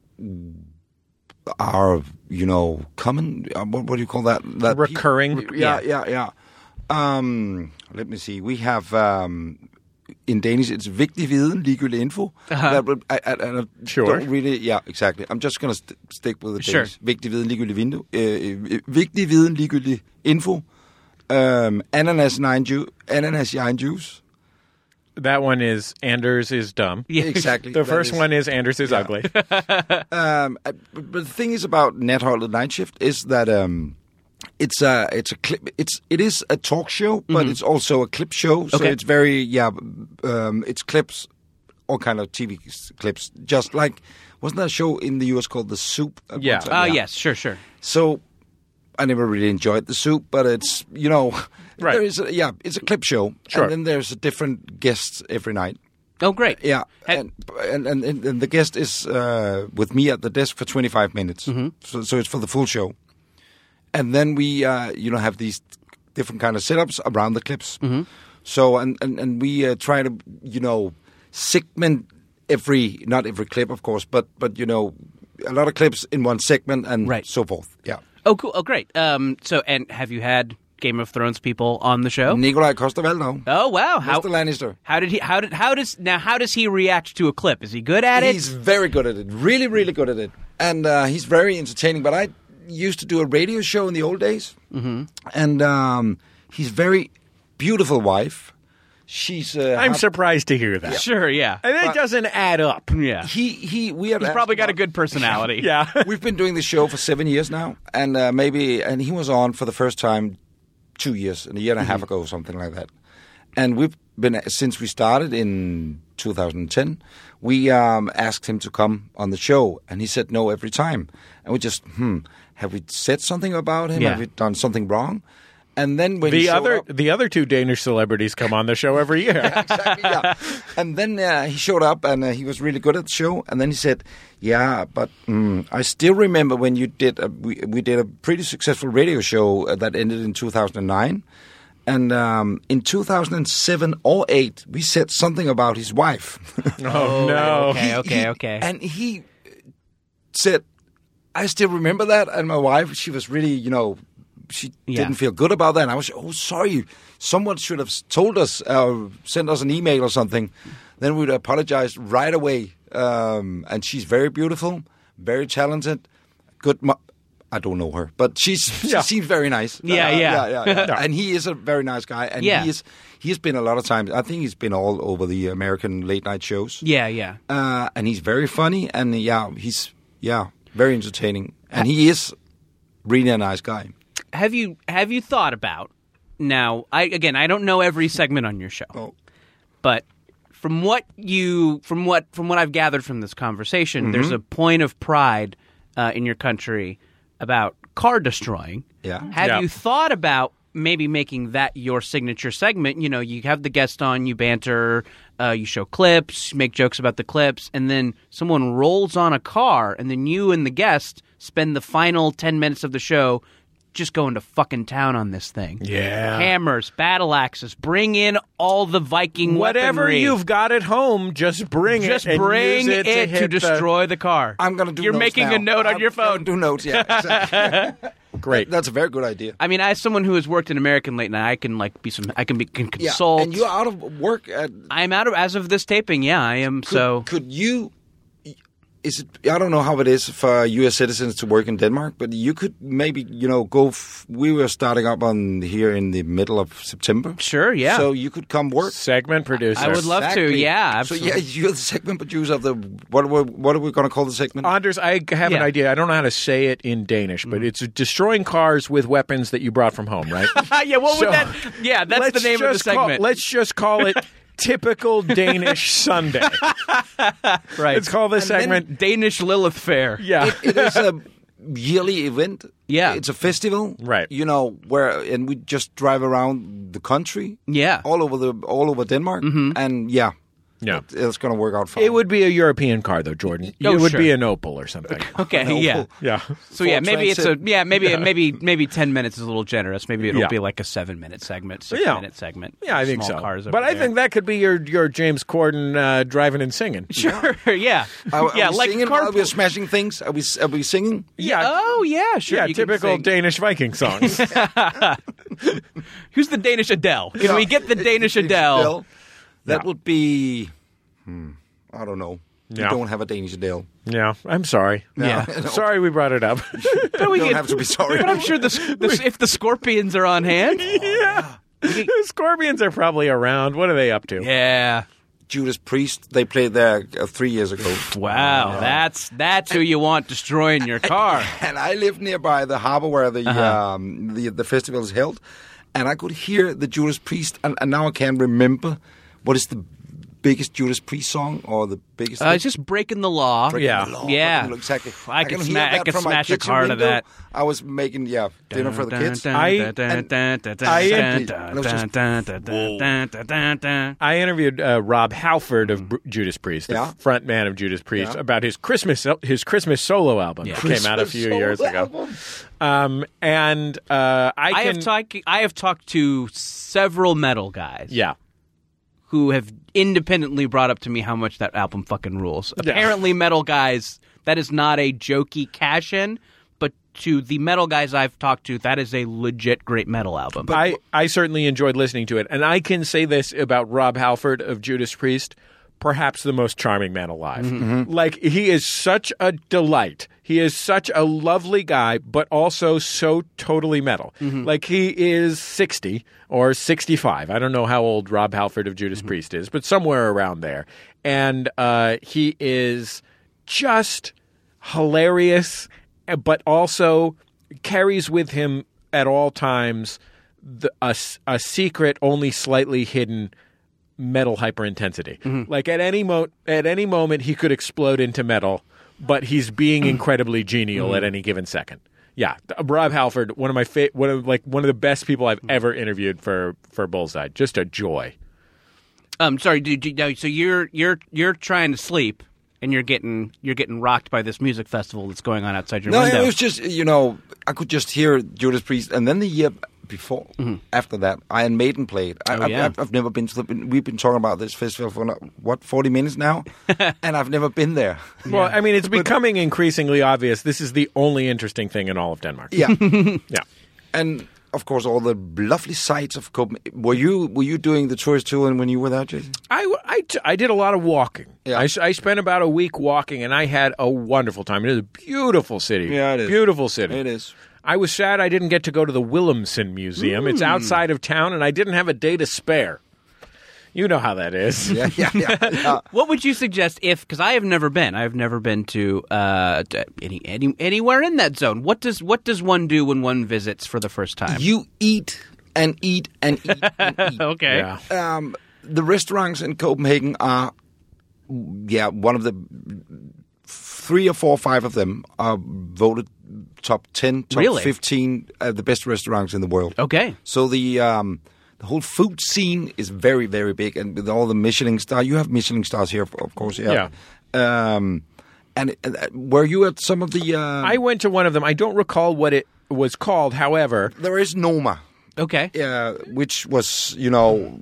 are, you know, common. Uh, what, what do you call that? that Recurring. Pe- yeah, yeah, yeah. Um, let me see. We have um, in Danish, it's vigtig viden, ligegyldig info. That would, I, I, I Sure. Don't really. Yeah, exactly. I'm just going to st- stick with the Sure. Danish. Vigtig viden, ligegyldig vindue. Uh, uh, vigtig viden, ligegyldig info. Um, ananas, nine ju- ananas, nine juice. That one is Anders is dumb. Yeah. Exactly. The That first is- one is Anders is ugly. Um, uh, but, but the thing is about Natholdet Night Shift is that um, it's a it's a clip. It's it is a talk show, but it's also a clip show. So Okay. it's very yeah. Um, it's clips, all kind of T V clips. Just like wasn't there a show in the U S called The Soup? at one Yeah. time? Oh, yes. Sure, sure. So I never really enjoyed The Soup, but it's you know Right. there is a, yeah it's a clip show. Sure. And then there's a different guests every night. Oh, great. Yeah, Had- and, and, and and the guest is uh, with me at the desk for twenty-five minutes, mm-hmm. so so it's for the full show, and then we uh, you know have these different kind of setups around the clips. Mm-hmm. So and and, and we uh, try to you know segment every not every clip of course, but but you know a lot of clips in one segment and Right. so forth. Yeah, Oh, cool. Oh, great. Um, so, and have you had Game of Thrones people on the show? Nikolaj Coster-Waldau, Oh, wow. How, Mister Lannister. how did he, how did, how does, now, how does he react to a clip? Is he good at it? He's very good at it. Really, really good at it. And uh, he's very entertaining. But I used to do a radio show in the old days. Mm-hmm. And um, he's very beautiful wife. She's. Uh, I'm hap- surprised to hear that. Sure, yeah. And it doesn't add up. Yeah. He he. We have He's probably got a good personality. Yeah. We've been doing this show for seven years now, and uh, maybe and he was on for the first time two years, and a year and a half ago, something like that. And we've been since we started in two thousand ten. We um, asked him to come on the show, and he said no every time. And we just hmm, have we said something about him? Yeah. Have we done something wrong? And then when he The showed other up, the other two Danish celebrities come on the show every year. exactly, yeah. And then uh, he showed up, and uh, he was really good at the show. And then he said, "Yeah, but mm, I still remember when you did. A, we we did a pretty successful radio show uh, that ended in two thousand nine, and um, in two thousand seven or eight, we said something about his wife. Oh, no. Okay, okay, He- okay. And he said, I still remember that, and my wife, she was really, you know, she Yeah. didn't feel good about that. And I was, oh, sorry, someone should have told us, uh, sent us an email or something. Then we'd apologize right away. Um, and she's very beautiful, very talented, good. Mo- I don't know her, but she's Yeah. she seems very nice. Yeah, Uh, yeah. yeah, yeah, yeah. And he is a very nice guy, and Yeah. he is he's been a lot of times. I think he's been all over the American late night shows. Yeah, yeah. Uh, and he's very funny, and yeah, he's yeah very entertaining, and he is really a nice guy. Have you have you thought about now? I again, I don't know every segment on your show, Oh. but from what you from what from what I've gathered from this conversation, Mm-hmm. there's a point of pride uh, in your country about car destroying. Yeah. Have Yeah. you thought about maybe making that your signature segment? You know, you have the guest on, you banter, uh, you show clips, you make jokes about the clips, and then someone rolls on a car, and then you and the guest spend the final ten minutes of the show just going to fucking town on this thing. Yeah. Hammers, battle axes, bring in all the Viking Whatever weaponry. you've got at home, just bring Just it. and bring use it, it, to, to, hit the- destroy the car. I'm gonna do. You're notes making now. a note on I'm your gonna phone. Do notes, yeah. Exactly. Great. That's a very good idea. I mean, as someone who has worked in American late night, I can like be some. I can be can Yeah, consult. and you're out of work. At, I'm out of as of this taping. Yeah, I am. could, so could you? Is it? I don't know how it is for U S citizens to work in Denmark, but you could maybe, you know, go. F- we were starting up on here in the middle of September. sure. Yeah. So you could come work. Segment producer. I would love to. Exactly. Yeah. So Absolutely. yeah, you're the segment producer of the what? Are we, what are we going to call the segment? Anders, I have an Yeah. idea. I don't know how to say it in Danish, but it's destroying cars with weapons that you brought from home, right? yeah. What would So, that? Yeah, that's Let's the name of the just call- segment. let's just call it Typical Danish Sunday. right. Let's call this And then- segment. Danish Lilith Fair. Yeah. It is a yearly event. Yeah. It's a festival. Right. You know, where and we just drive around the country. Yeah. All over the all over Denmark. And yeah. Yeah. It- it's going to work out fine. It would be a European car, though, Jordan. Oh, it would sure. be an Opel or something. Okay. No. Yeah. Yeah. So yeah, Ford maybe it's a Transit. yeah, maybe maybe maybe ten minutes is a little generous. Maybe it'll Yeah. be like a seven minute segment, six Yeah. minute segment. Yeah, I think Small so. Cars But over I there. think that could be your your James Corden uh, driving and singing. sure. Yeah. Are, are yeah. we Like singing car- while we're smashing things? Are we are we singing? Yeah. Oh yeah. Sure. yeah, you can typical sing. Danish Viking songs. Who's the Danish Adele? Can we get the Danish Adele? That Yeah. would be. Hmm, I don't know. Yeah. We don't have a Danish Adele. Yeah, I'm sorry. Yeah. Sorry we brought it up. But we You don't get- have to be sorry. But I'm sure the, the if the Scorpions are on hand. yeah. The Scorpions are probably around. What are they up to? Yeah. Judas Priest. They played there uh, three years ago. Wow. That's that's who you want destroying your car. And I live nearby the harbor where the Uh-huh. um, the the festival is held, and I could hear the Judas Priest, and, and now I can't remember what is the biggest Judas Priest song or the biggest. Uh, it's just breaking the law. Breaking yeah. the law, Yeah. breaking the law, exactly. I could can sma- hear I that could from my smash a kitchen car to window. that. I was making yeah dinner for the kids. I- I interviewed uh, Rob Halford of Br- Judas Priest, the Yeah. front man of Judas Priest, Yeah. about his Christmas his Christmas solo album that came out a few Christmas years solo ago. album. Um, and uh, I, I can, have talked. I have talked to several metal guys. yeah. who have independently brought up to me how much that album fucking rules. Apparently, metal guys, that is not a jokey cash-in, but to the metal guys I've talked to, that is a legit great metal album. I, I certainly enjoyed listening to it. And I can say this about Rob Halford of Judas Priest, perhaps the most charming man alive. Mm-hmm. Like, he is such a delight. He is such a lovely guy, but also so totally metal. Mm-hmm. Like, he is sixty or sixty-five. I don't know how old Rob Halford of Judas Mm-hmm. Priest is, but somewhere around there. And uh, he is just hilarious, but also carries with him at all times the, a, a secret, only slightly hidden metal hyperintensity. Mm-hmm. Like at any mo- at any moment he could explode into metal, but he's being incredibly genial Mm-hmm. at any given second. Yeah, Rob Halford, one of my fa- one of like one of the best people I've ever interviewed for for Bullseye. Just a joy. Um, sorry, did you, no, so you're you're you're trying to sleep, and you're getting you're getting rocked by this music festival that's going on outside your No, window. it was just, you know, I could just hear Judas Priest. And then the year before. After that, Iron Maiden played. I, Oh, I've, yeah. I've, I've never been to the. We've been talking about this festival for what forty minutes now, and I've never been there. Well, I mean, it's becoming increasingly obvious this is the only interesting thing in all of Denmark. Yeah, Yeah. and of course all the lovely sights of Copenhagen. Were you were you doing the tourist tour when you were there, Jason? I, I, t- I did a lot of walking. Yeah. I, s- I spent about a week walking, and I had a wonderful time. It is a beautiful city. Yeah, it is. Beautiful city. It is. I was sad I didn't get to go to the Williamson Museum. It's outside of town, and I didn't have a day to spare. You know how that is. Yeah, yeah, yeah. yeah. What would you suggest if? Because I have never been. I have never been to, uh, to any, any anywhere in that zone. What does what does one do when one visits for the first time? You eat and eat and eat and eat. okay. Yeah. Um, the restaurants in Copenhagen are, yeah, one of the three or four or five of them are voted top ten, top Really? fifteen, uh, the best restaurants in the world. Okay. So the um, the whole food scene is very, very big, and with all the Michelin stars, you have Michelin stars here, of course. Yeah. Um, and uh, were you at some of the? Uh, I went to one of them. I don't recall what it was called. However, there is Noma, Okay. uh, which was you know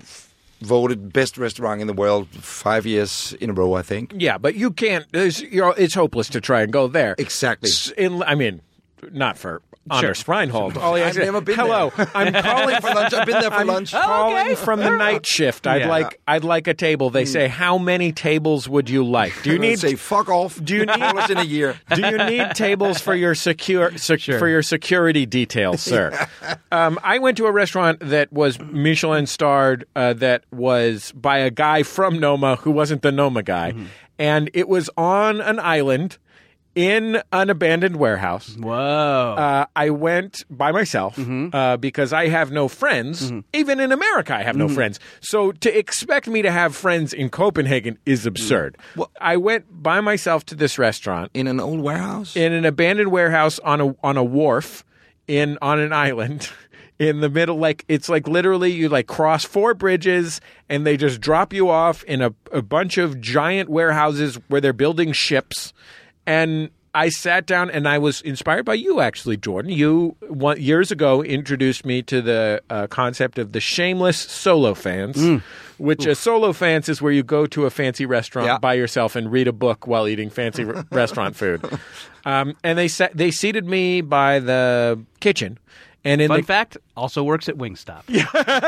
voted best restaurant in the world five years in a row, I think. yeah, but you can't. It's, you're, it's hopeless to try and go there. Exactly. S- In, I mean, not for Anders Reinhold. All he has I've to- never been Hello, there. I'm calling For lunch, I've been there for I'm lunch. calling okay. from the night shift. I'd Yeah. like I'd like a table. They say, how many tables would you like? Do you And I'd need say fuck off? Do you need- Call us in a year? Do you need tables for your secure sec- for your security details, sir? um, I went to a restaurant that was Michelin starred, uh, that was by a guy from Noma who wasn't the Noma guy, and it was on an island in an abandoned warehouse. Whoa. Uh, I went by myself uh, because I have no friends. Even in America, I have no friends. So to expect me to have friends in Copenhagen is absurd. Well- I went by myself to this restaurant In an old warehouse? in an abandoned warehouse on a on a wharf in on an island in the middle. Like it's like literally you like cross four bridges and they just drop you off in a, a bunch of giant warehouses where they're building ships. And I sat down and I was inspired by you, actually, Jordan. You one, years ago introduced me to the uh, concept of the shameless solo fans, which a solo fans is where you go to a fancy restaurant Yeah. by yourself and read a book while eating fancy r- restaurant food. Um, and they sa- they seated me by the kitchen. And in Fun the fact, also works at Wingstop. Yeah.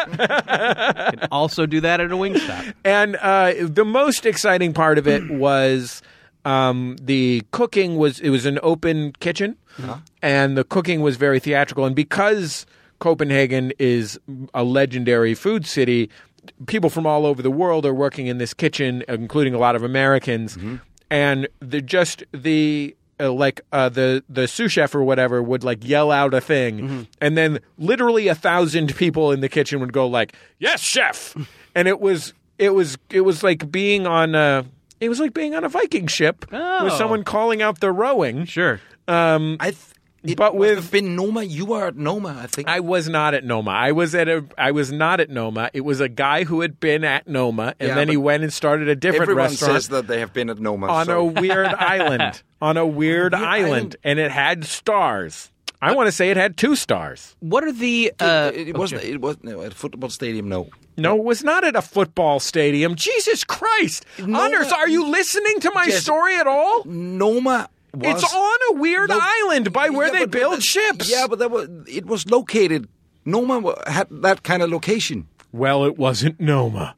Can also do that at a Wingstop. And uh, the most exciting part of it was um, the cooking was it was an open kitchen, and the cooking was very theatrical. And because Copenhagen is a legendary food city, people from all over the world are working in this kitchen, including a lot of Americans, and the just the. Uh, like uh, the the sous chef or whatever would like yell out a thing, and then literally a thousand people in the kitchen would go like, "Yes, chef!" And it was it was it was like being on a it was like being on a Viking ship Oh. with someone calling out the rowing. Sure. Um, I th- it But must with- have been Noma. You were at Noma, I think. I was not at Noma. I was at a. I was not at Noma. It was a guy who had been at Noma, and Yeah, then he but went and started a different Everyone restaurant says that they have been at Noma. on so. a weird island. On a weird, Weird island, island. and it had stars. I want to say it had two stars. What are the... Uh, it, it was it was no, at a football stadium. No, No, it was not at a football stadium. Jesus Christ, Noma- Anders, are you listening to my Yes. story at all? Noma. Was It's on a weird lo- island by where Yeah, they but- build but- ships. Yeah, but that was, it was located. Noma wa- had that kind of location. Well, it wasn't Noma.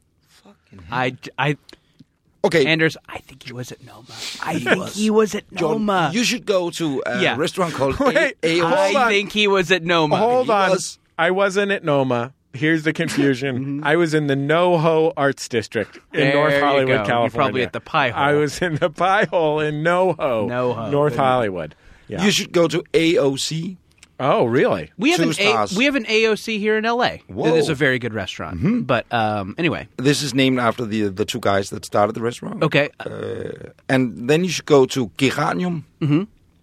I, I, Okay, Anders, I think he was at Noma. I think he was at John, Noma. you should go to a Yeah. restaurant called Wait, A- hold A O C. on. I think he was at Noma. Hold he on. was- I wasn't at Noma. Here's the confusion. I was in the NoHo Arts District in There North you Hollywood, go. You're California. probably at the Pie Hole. I was in the Pie Hole in NoHo, NoHo. North Hollywood. Yeah. You should go to A O C. Oh, really? We have Two an a, stars. we have an A O C here in L A. Whoa. It is a very good restaurant. But um, anyway, This is named after the the two guys that started the restaurant. okay. And then you should go to Geranium. Mm-hmm.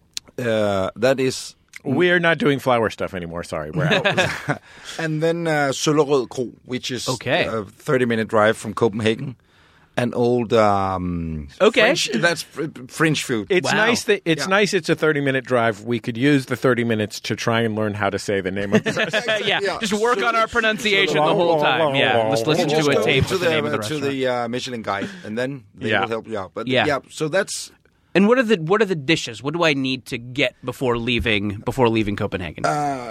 Uh, that is, We're not doing flower stuff anymore. Sorry. We're out. and then uh, Søllerød Kro, which is Okay. a thirty minute drive from Copenhagen. and old um, Okay. French, that's fr- French food. It's Wow. nice that it's Yeah. nice. It's a thirty-minute drive. We could use the thirty minutes to try and learn how to say the name of the restaurant. yeah, Yeah. just work So- on our pronunciation so- the whole time. Yeah, let's listen Just to a go tape to with the name of the to restaurant. the uh, Michelin guide, and then they Yeah. will help you out. But Yeah. yeah, so that's And what are the what are the dishes? What do I need to get before leaving before leaving Copenhagen?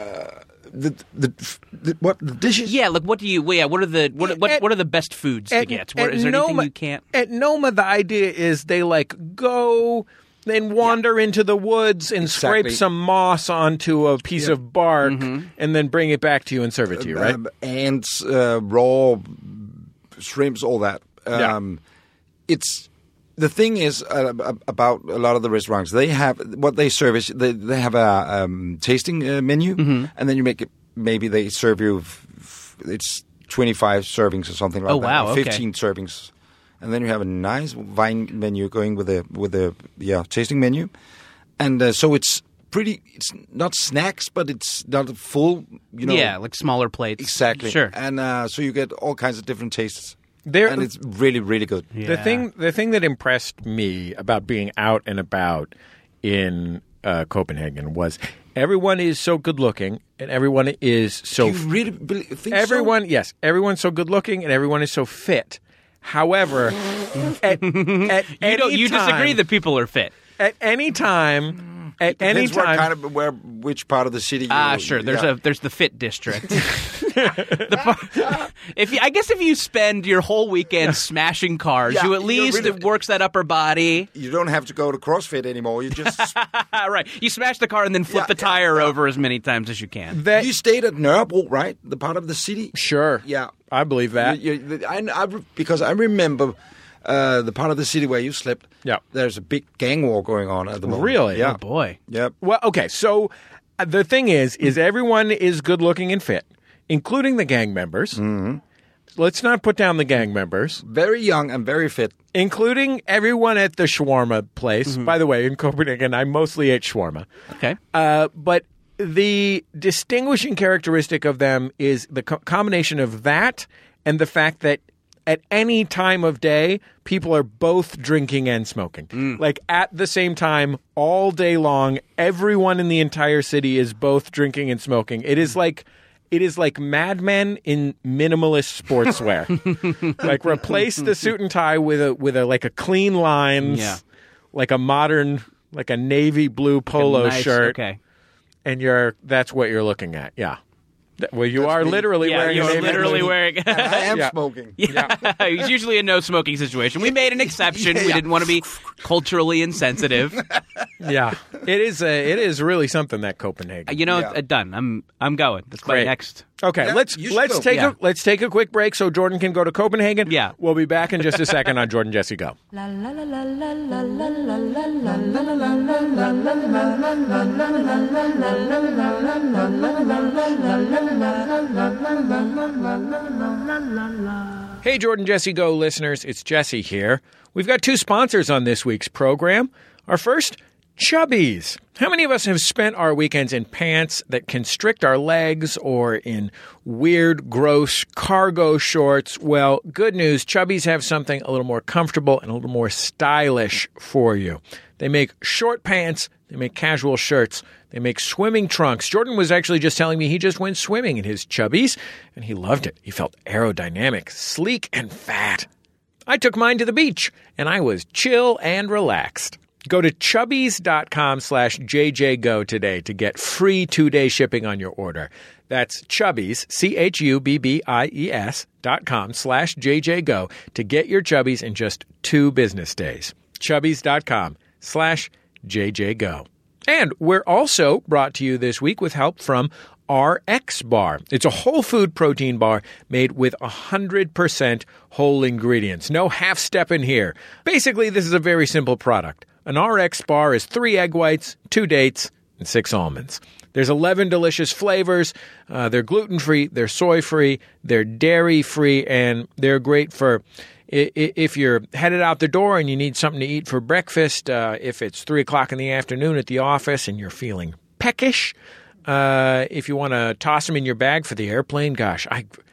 the the, the what the dishes. yeah, like what do you? Well, yeah, what are the what what, At- what are the best foods to At- get? What, at is there anything Noma- you can't? At Noma, the idea is they like go and wander into the woods and scrape Exactly. some moss onto a piece of bark and then bring it back to you and serve it to you, right? Um, ants, uh, raw shrimps, all that. Yeah. Um, It's the thing is uh, about a lot of the restaurants. They have what they serve is they they have a um, tasting uh, menu, Mm-hmm. and then you make it. Maybe they serve you. F- f- it's twenty-five servings or something like Oh, that. wow, or okay. fifteen servings, and then you have a nice wine menu going with a with a yeah tasting menu, and uh, so it's pretty. It's not snacks, but it's not a full. You know, yeah, like smaller plates. exactly. Sure. And uh, so you get all kinds of different tastes. There- and it's really, really good. Yeah. The thing, the thing that impressed me about being out and about in uh, Copenhagen was everyone is so good looking and everyone is so. you really believe, think everyone, yes, everyone's so good looking and everyone is so fit. However, at, at You any don't. You time, disagree that people are fit. at any time. At so? any Depends what time, kind of where which part of the city. You, Ah, sure. There's yeah. a there's the fit district. The par- if you, I guess if you spend your whole weekend smashing cars, Yeah, you at you least really- it works that upper body. You don't have to go to CrossFit anymore. You just Right. You smash the car and then flip Yeah, the tire yeah, yeah. over as many times as you can. that you stayed at Nørrebro, right? The part of the city. sure, Yeah. I believe that. You- you- I, I, because I remember uh, the part of the city where you slept. Yeah. There's a big gang war going on at the moment. Really? Yeah. Oh boy. Yep. Well, okay. So uh, the thing is, is everyone is good looking and fit, including the gang members. Mm-hmm. Let's not put down the gang members, Very young and very fit. including everyone at the shawarma place. By the way, in Copenhagen, I mostly ate shawarma. Okay. Uh, but the distinguishing characteristic of them is the co- combination of that and the fact that at any time of day, people are both drinking and smoking. Like at the same time, all day long, everyone in the entire city is both drinking and smoking. It is like it is like Mad Men in minimalist sportswear. Like replace the suit and tie with a with a like a clean lines, Yeah. like a modern, like a navy blue polo Nice, shirt, Okay. and you're that's what you're looking at. Yeah. Th- Well, you are me. literally Yeah, wearing a you're navy literally blue- wearing. I am Yeah. smoking. Yeah. It's usually a no smoking situation. We made an exception. Yeah, We yeah. didn't want to be culturally insensitive. Yeah, it is. A, it is really something that Copenhagen. You know, Yeah. uh, done. I'm I'm going. That's my Great. next. Okay, Yeah, let's you should let's go. take Yeah. a let's take a quick break so Jordan can go to Copenhagen. Yeah. we'll be back in just a second on Jordan Jesse Go. La la la la la la la la la la la la la la. Hey, Jordan Jesse Go listeners, it's Jesse here. We've got two sponsors on this week's program. Our first, Chubbies. How many of us have spent our weekends in pants that constrict our legs or in weird, gross cargo shorts? Well, good news, Chubbies have something a little more comfortable and a little more stylish for you. They make short pants, they make casual shirts, they make swimming trunks. Jordan was actually just telling me he just went swimming in his Chubbies, and he loved it. He felt aerodynamic, sleek, and fat. I took mine to the beach, and I was chill and relaxed. Go to chubbies.com slash jjgo today to get free two-day shipping on your order. That's Chubbies, C H U B B I E S dot com slash jjgo to get your Chubbies in just two business days. Chubbies.com slash jjgo. And we're also brought to you this week with help from R X Bar. It's a whole food protein bar made with one hundred percent whole ingredients. No half step in here. Basically, this is a very simple product. An R X bar is three egg whites, two dates, and six almonds. There's eleven delicious flavors. Uh, they're gluten-free, they're soy-free, they're dairy-free, and they're great for i- i- if you're headed out the door and you need something to eat for breakfast, uh, if it's three o'clock in the afternoon at the office and you're feeling peckish. Uh, if you want to toss them in your bag for the airplane, gosh, I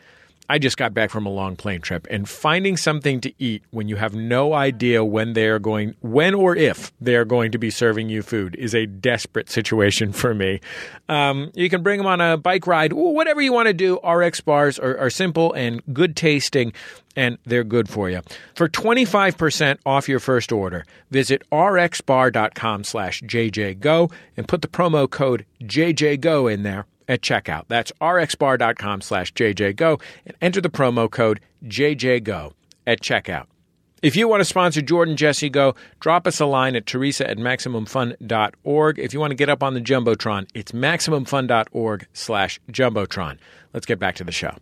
I just got back from a long plane trip, and finding something to eat when you have no idea when they are going, when or if they are going to be serving you food is a desperate situation for me. Um, you can bring them on a bike ride, whatever you want to do. R X bars are, are simple and good tasting, and they're good for you. For twenty-five percent off your first order, visit rxbar.com slash jjgo and put the promo code J J Go in there at checkout. That's rxbar.com slash jjgo and enter the promo code J J Go at checkout. If you want to sponsor Jordan Jesse Go, drop us a line at Teresa at MaximumFun dot org. If you want to get up on the Jumbotron, it's MaximumFun.org slash Jumbotron. Let's get back to the show.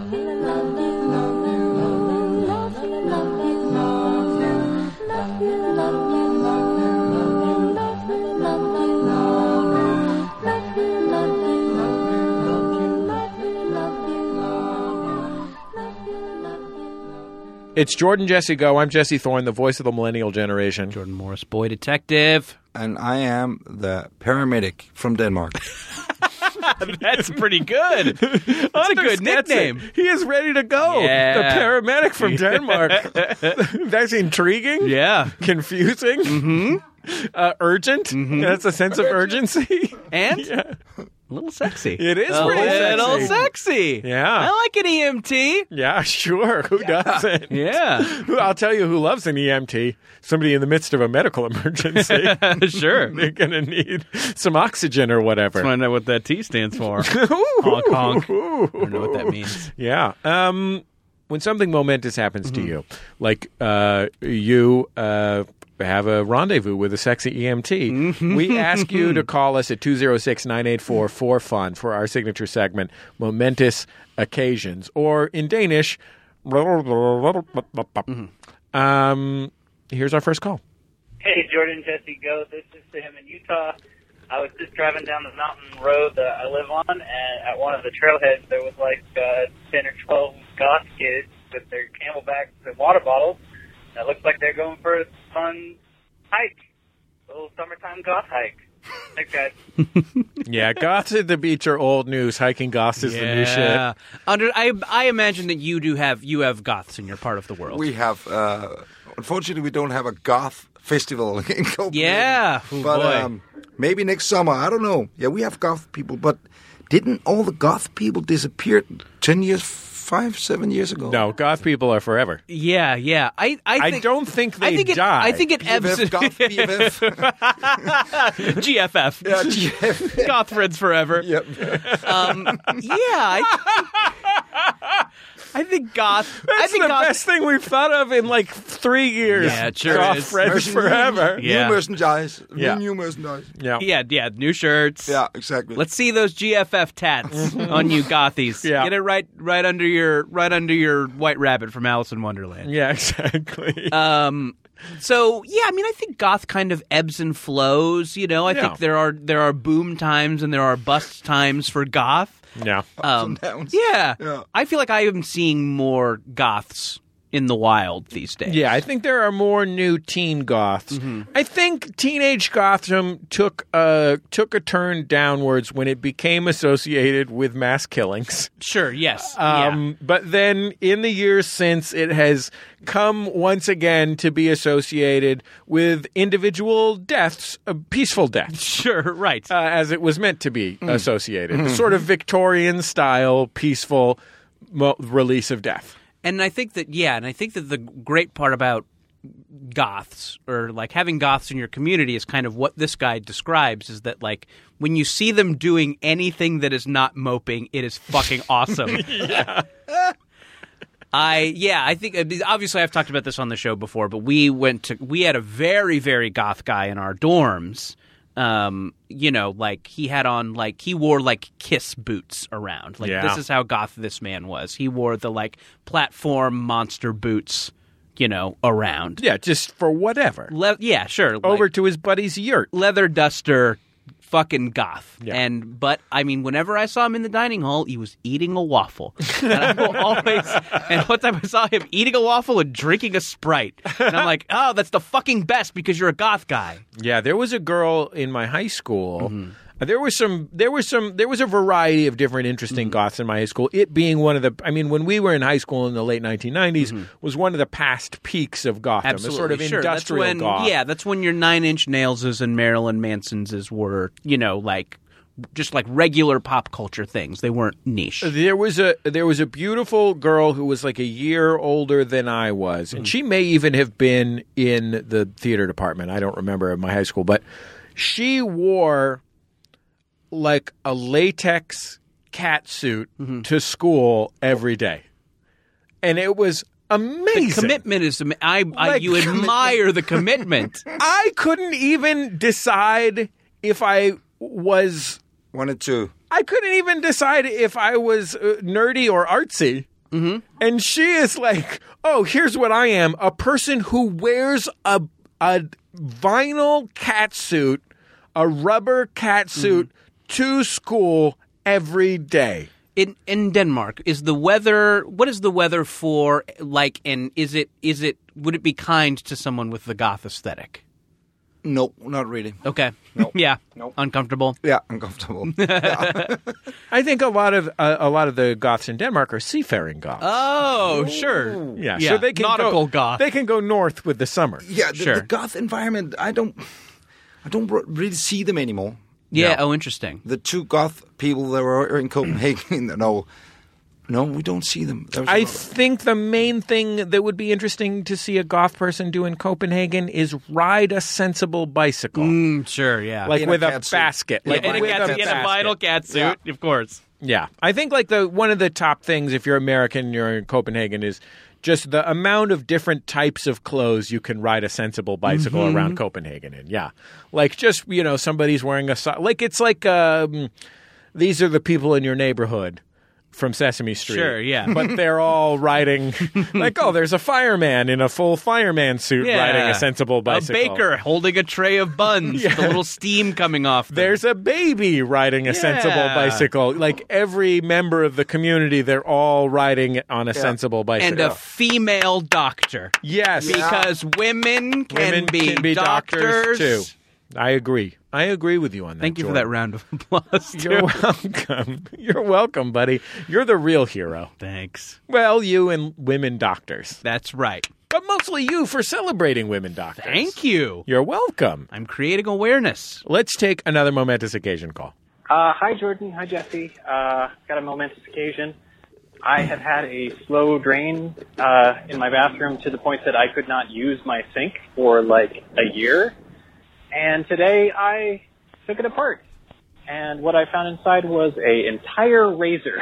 It's Jordan Jesse Go. I'm Jesse Thorne, the voice of the millennial generation. Jordan Morris, boy detective. And I am the paramedic from Denmark. That's pretty good. That's a good nickname. It. He is ready to go. Yeah. The paramedic from Denmark. That's intriguing. Yeah. Confusing. Mm-hmm. Uh, urgent. Mm-hmm. That's a sense of urgency. And? Yeah. A little sexy. It is a pretty little sexy. sexy. Yeah. I like an E M T. Yeah, sure. Who yeah. doesn't? Yeah. Who, I'll tell you who loves an E M T. Somebody in the midst of a medical emergency. Sure. They're going to need some oxygen or whatever. Let's find out what that T stands for. Honk, honk. I don't know what that means. Yeah. Um, when something momentous happens mm-hmm. to you, like uh, you... Uh, have a rendezvous with a sexy E M T. Mm-hmm. We ask you to call us at two oh six, nine eight four, four fun for our signature segment, Momentous Occasions, or in Danish, mm-hmm. um, here's our first call. Hey, Jordan, Jesse, Go. This is Sam in Utah. I was just driving down the mountain road that I live on, and at one of the trailheads, there was like uh, ten or twelve goth kids with their camelbacks and water bottles. It looks like they're going for a fun hike, a little summertime goth hike. Thanks, guys. Yeah, goths at the beach are old news. Hiking goths is yeah. the new shit. Under, I, I imagine that you do have you have goths in your part of the world. We have, uh, unfortunately, we don't have a goth festival in Copenhagen. Yeah, oh, but boy. Um, maybe next summer. I don't know. Yeah, we have goth people, but didn't all the goth people disappear ten years? Five, seven years ago. No, goth people are forever. Yeah, yeah. I, I, I think, don't think they I think it, die. I think it B F F, ebbs. goth, B F F. G F F. Yeah, G F F. Goth friends forever. Yep. Um, yeah, I, I think goth. That's I think the goth, best thing we've thought of in like three years. Yeah, it sure goth is. friends Merchan- forever. New, Yeah. new merchandise. Yeah. New, new merchandise. Yeah. Yeah, yeah. New shirts. Yeah, exactly. Let's see those G F F tats on you, gothies. Yeah. Get it right, right under your, right under your White Rabbit from Alice in Wonderland. Yeah, exactly. Um. So yeah, I mean, I think goth kind of ebbs and flows. You know, I Yeah. think there are there are boom times and there are bust times for goth. yeah. Um, and downs. yeah. Yeah. I feel like I am seeing more goths in the wild these days. Yeah, I think there are more new teen goths. Mm-hmm. I think teenage gotham took a took a turn downwards when it became associated with mass killings. Sure. Yes. Um, But then in the years since, it has come once again to be associated with individual deaths, uh, peaceful yeah. deaths. Sure. Right. Uh, as it was meant to be Mm. associated. Mm-hmm. The sort of Victorian style, peaceful mo- release of death. And I think that, yeah, and I think that the great part about goths, or like having goths in your community, is kind of what this guy describes, is that like when you see them doing anything that is not moping, it is fucking awesome. Yeah. I, yeah, I think, obviously I've talked about this on the show before, but we went to, we had a very, very goth guy in our dorms. Um, you know, like he had on like he wore like Kiss boots around. Like Yeah. this is how goth this man was. He wore the like platform monster boots, you know, around. Yeah, just for whatever. Le- yeah, sure. Over like, to his buddy's yurt. leather duster, fucking goth. Yeah. And but I mean, whenever I saw him in the dining hall, he was eating a waffle. And I will always. And one time I saw him eating a waffle and drinking a Sprite, and I'm like, oh, that's the fucking best because you're a goth guy. Yeah, there was a girl in my high school. Mm-hmm. There was some. There was some. There was a variety of different interesting Mm-hmm. goths in my high school. It being one of the. I mean, when we were in high school in the late nineteen nineties, was one of the past peaks of Gotham. Absolutely, a sort of sure. industrial that's when, goth. Yeah, that's when your Nine Inch Nailses and Marilyn Manson's were, you know, like just like regular pop culture things. They weren't niche. There was a there was a beautiful girl who was like a year older than I was, and she may even have been in the theater department. I don't remember in my high school, but she wore like a latex cat suit to school every day, and it was amazing. The commitment is. I, I Like, you admire the commitment. I couldn't even decide if I was. Wanted to. I couldn't even decide if I was uh, nerdy or artsy. Mm-hmm. And she is like, oh, here's what I am. A person who wears a, a vinyl cat suit, a rubber cat suit to school every day. In in Denmark, is the weather? What is the weather for? Like, and is it is it? Would it be kind to someone with the goth aesthetic? No, not really. Okay. No. Yeah. Nope. Uncomfortable. Yeah, uncomfortable. I think a lot of uh, a lot of the goths in Denmark are seafaring goths. Oh, sure. yeah, yeah. so they can nautical go, goth. They can go north with the summer. Yeah, the, Sure. the goth environment. I don't. I don't r- really see them anymore. Yeah. No. Oh, interesting. The two goth people that were in Copenhagen. No, no, we don't see them. There's a I lot of- think the main thing that would be interesting to see a goth person do in Copenhagen is ride a sensible bicycle. Mm, sure. Yeah. Like In a with a, cat suit. basket. yeah, Like in a, with cat, in a basket. vital cat suit, Yeah. of course. Yeah. I think like the one of the top things if you're American and you're in Copenhagen is just the amount of different types of clothes you can ride a sensible bicycle Mm-hmm. around Copenhagen in. Yeah. Like just, you know, somebody's wearing a so- like it's like um, these are the people in your neighborhood from Sesame Street. Sure, yeah. But they're all riding like, oh, there's a fireman in a full fireman suit Yeah. riding a sensible bicycle. A baker holding a tray of buns with a little steam coming off them. There's a baby riding a sensible Yeah. bicycle. Like every member of the community, they're all riding on a sensible bicycle. and a female doctor. yes, Because women can, women be, can be doctors, doctors too. I agree. I agree with you on that. Thank you for Jordan. that round of applause. too. You're welcome. You're welcome, buddy. You're the real hero. Thanks. Well, you and women doctors, That's right. but mostly you for celebrating women doctors. Thank you. You're welcome. I'm creating awareness. Let's take another momentous occasion call. Uh, hi, Jordan. Hi, Jesse. Uh, got a momentous occasion. I have had a slow drain uh, in my bathroom to the point that I could not use my sink for like a year. And today I took it apart. And what I found inside was a entire razor.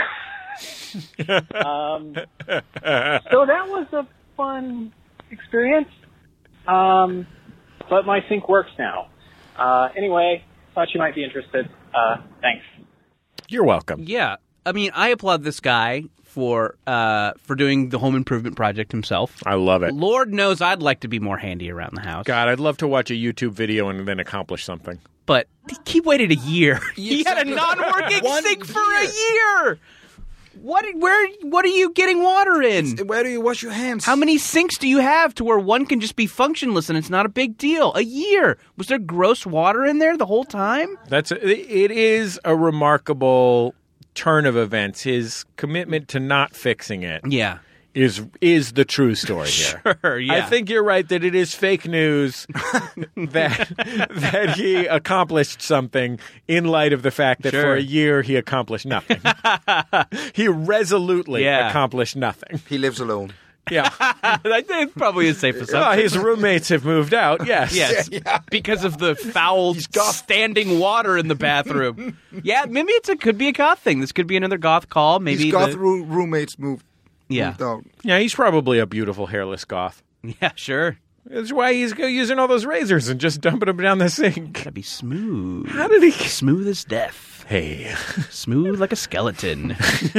um, so that was a fun experience. Um, but my sink works now. Uh, anyway, thought you might be interested. Uh, thanks. You're welcome. Yeah. I mean, I applaud this guy for uh, for doing the home improvement project himself. I love it. Lord knows I'd like to be more handy around the house. God, I'd love to watch a YouTube video and then accomplish something. But he waited a year. He had a Exactly. non-working One sink for year. a year. What? Where? What are you getting water in? Where do you wash your hands? How many sinks do you have to where one can just be functionless and it's not a big deal? A year. Was there gross water in there the whole time? That's a, it is a remarkable turn of events. His commitment to not fixing it Yeah. is is the true story here. Sure, yeah. I think you're right that it is fake news that that he accomplished something in light of the fact that Sure. for a year he accomplished nothing. He resolutely Yeah. accomplished nothing. He lives alone. Yeah. I think it's probably a safe Well, assumption. his roommates have moved out. Yes. Yes, because of the foul standing water in the bathroom. Yeah, maybe it's a could be a goth thing. This could be another goth call. Maybe His goth the- roo- roommates moved, Yeah, moved out. Yeah, he's probably a beautiful hairless goth. yeah, sure. That's why he's go- using all those razors and just dumping them down the sink. That'd be smooth. How did he? Smooth as death. Hey, Smooth like a skeleton.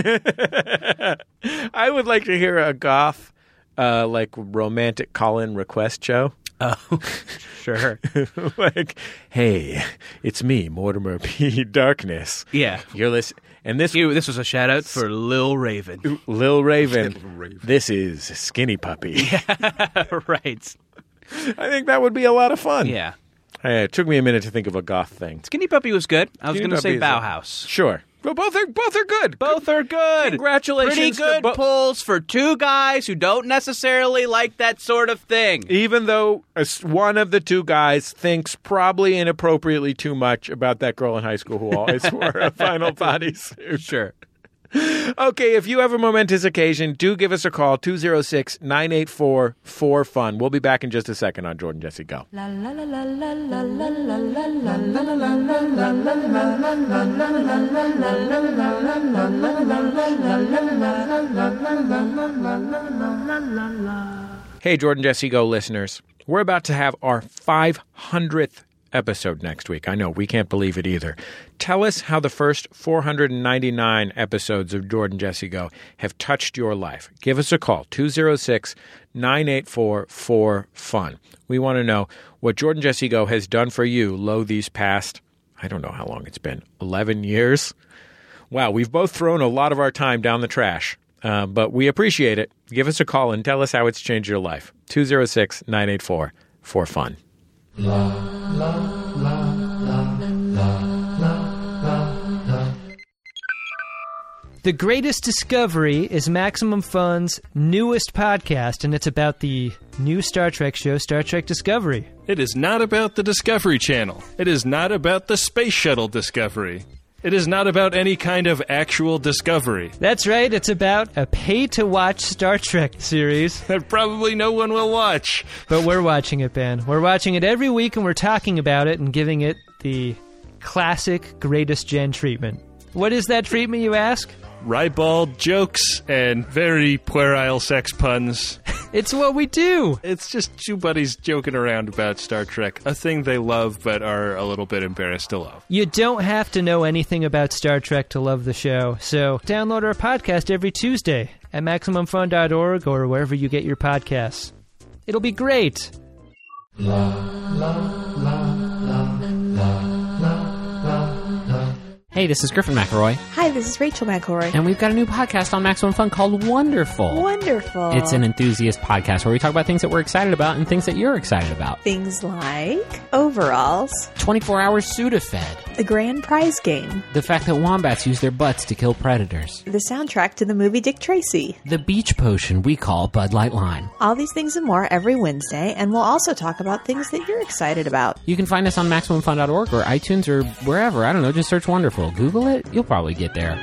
I would like to hear a goth, uh, like romantic call-in request show. Oh, sure. Like, hey, it's me, Mortimer P. Darkness. Yeah. You're listening, and this Ew, this was a shout out for Lil Raven. Lil Raven. Little Raven. This is Skinny Puppy. Right. I think that would be a lot of fun. Yeah. Hey, it took me a minute to think of a goth thing. Skinny Puppy was good. I was Skinny going to say Puppy is a- Bauhaus. Sure. Well, both are both are good. Both are good. Congratulations Pretty to good bo- pulls for two guys who don't necessarily like that sort of thing. Even though as one of the two guys thinks probably inappropriately too much about that girl in high school who always wore a Final bodysuit. Sure. Okay, if you have a momentous occasion, do give us a call, two oh six, nine eight four, four fun. We'll be back in just a second on Jordan Jesse Go. La la la la la la la la la la Hey, Jordan Jesse Go listeners. We're about to have our five hundredth episode next week. I know, we can't believe it either. Tell us how the first four hundred ninety-nine episodes of Jordan Jesse Go have touched your life. Give us a call, two oh six, nine eight four, four fun. We want to know what Jordan Jesse Go has done for you, lo, these past, I don't know how long it's been, eleven years? Wow, we've both thrown a lot of our time down the trash, uh, but we appreciate it. Give us a call and tell us how it's changed your life. two oh six, nine eight four, four fun. The Greatest Discovery is Maximum Fun's newest podcast, and it's about the new Star Trek show, Star Trek Discovery. It is not about the Discovery Channel. It is not about the Space Shuttle Discovery. It is not about any kind of actual discovery. That's right, it's about a pay-to-watch Star Trek series. That probably no one will watch. But we're watching it, Ben. We're watching it every week, and we're talking about it and giving it the classic Greatest Gen treatment. What is that treatment, you ask? Ribald jokes and very puerile sex puns. It's what we do. It's just two buddies joking around about Star Trek, a thing they love but are a little bit embarrassed to love. You don't have to know anything about Star Trek to love the show, so download our podcast every Tuesday at maximum fun dot org or wherever you get your podcasts. It'll be great. Hey, this is Griffin McElroy, Hi, this is Rachel McElroy. and we've got a new podcast on Maximum Fun called Wonderful. Wonderful. It's an enthusiast podcast where we talk about things that we're excited about and things that you're excited about. Things like overalls, twenty-four hour Sudafed, the grand prize game, the fact that wombats use their butts to kill predators, the soundtrack to the movie Dick Tracy. the beach potion we call Bud Light Lime. All these things and more every Wednesday, and we'll also talk about things that you're excited about. You can find us on maximum fun dot org or iTunes or wherever. I don't know, just search Wonderful. Google it, you'll probably get there.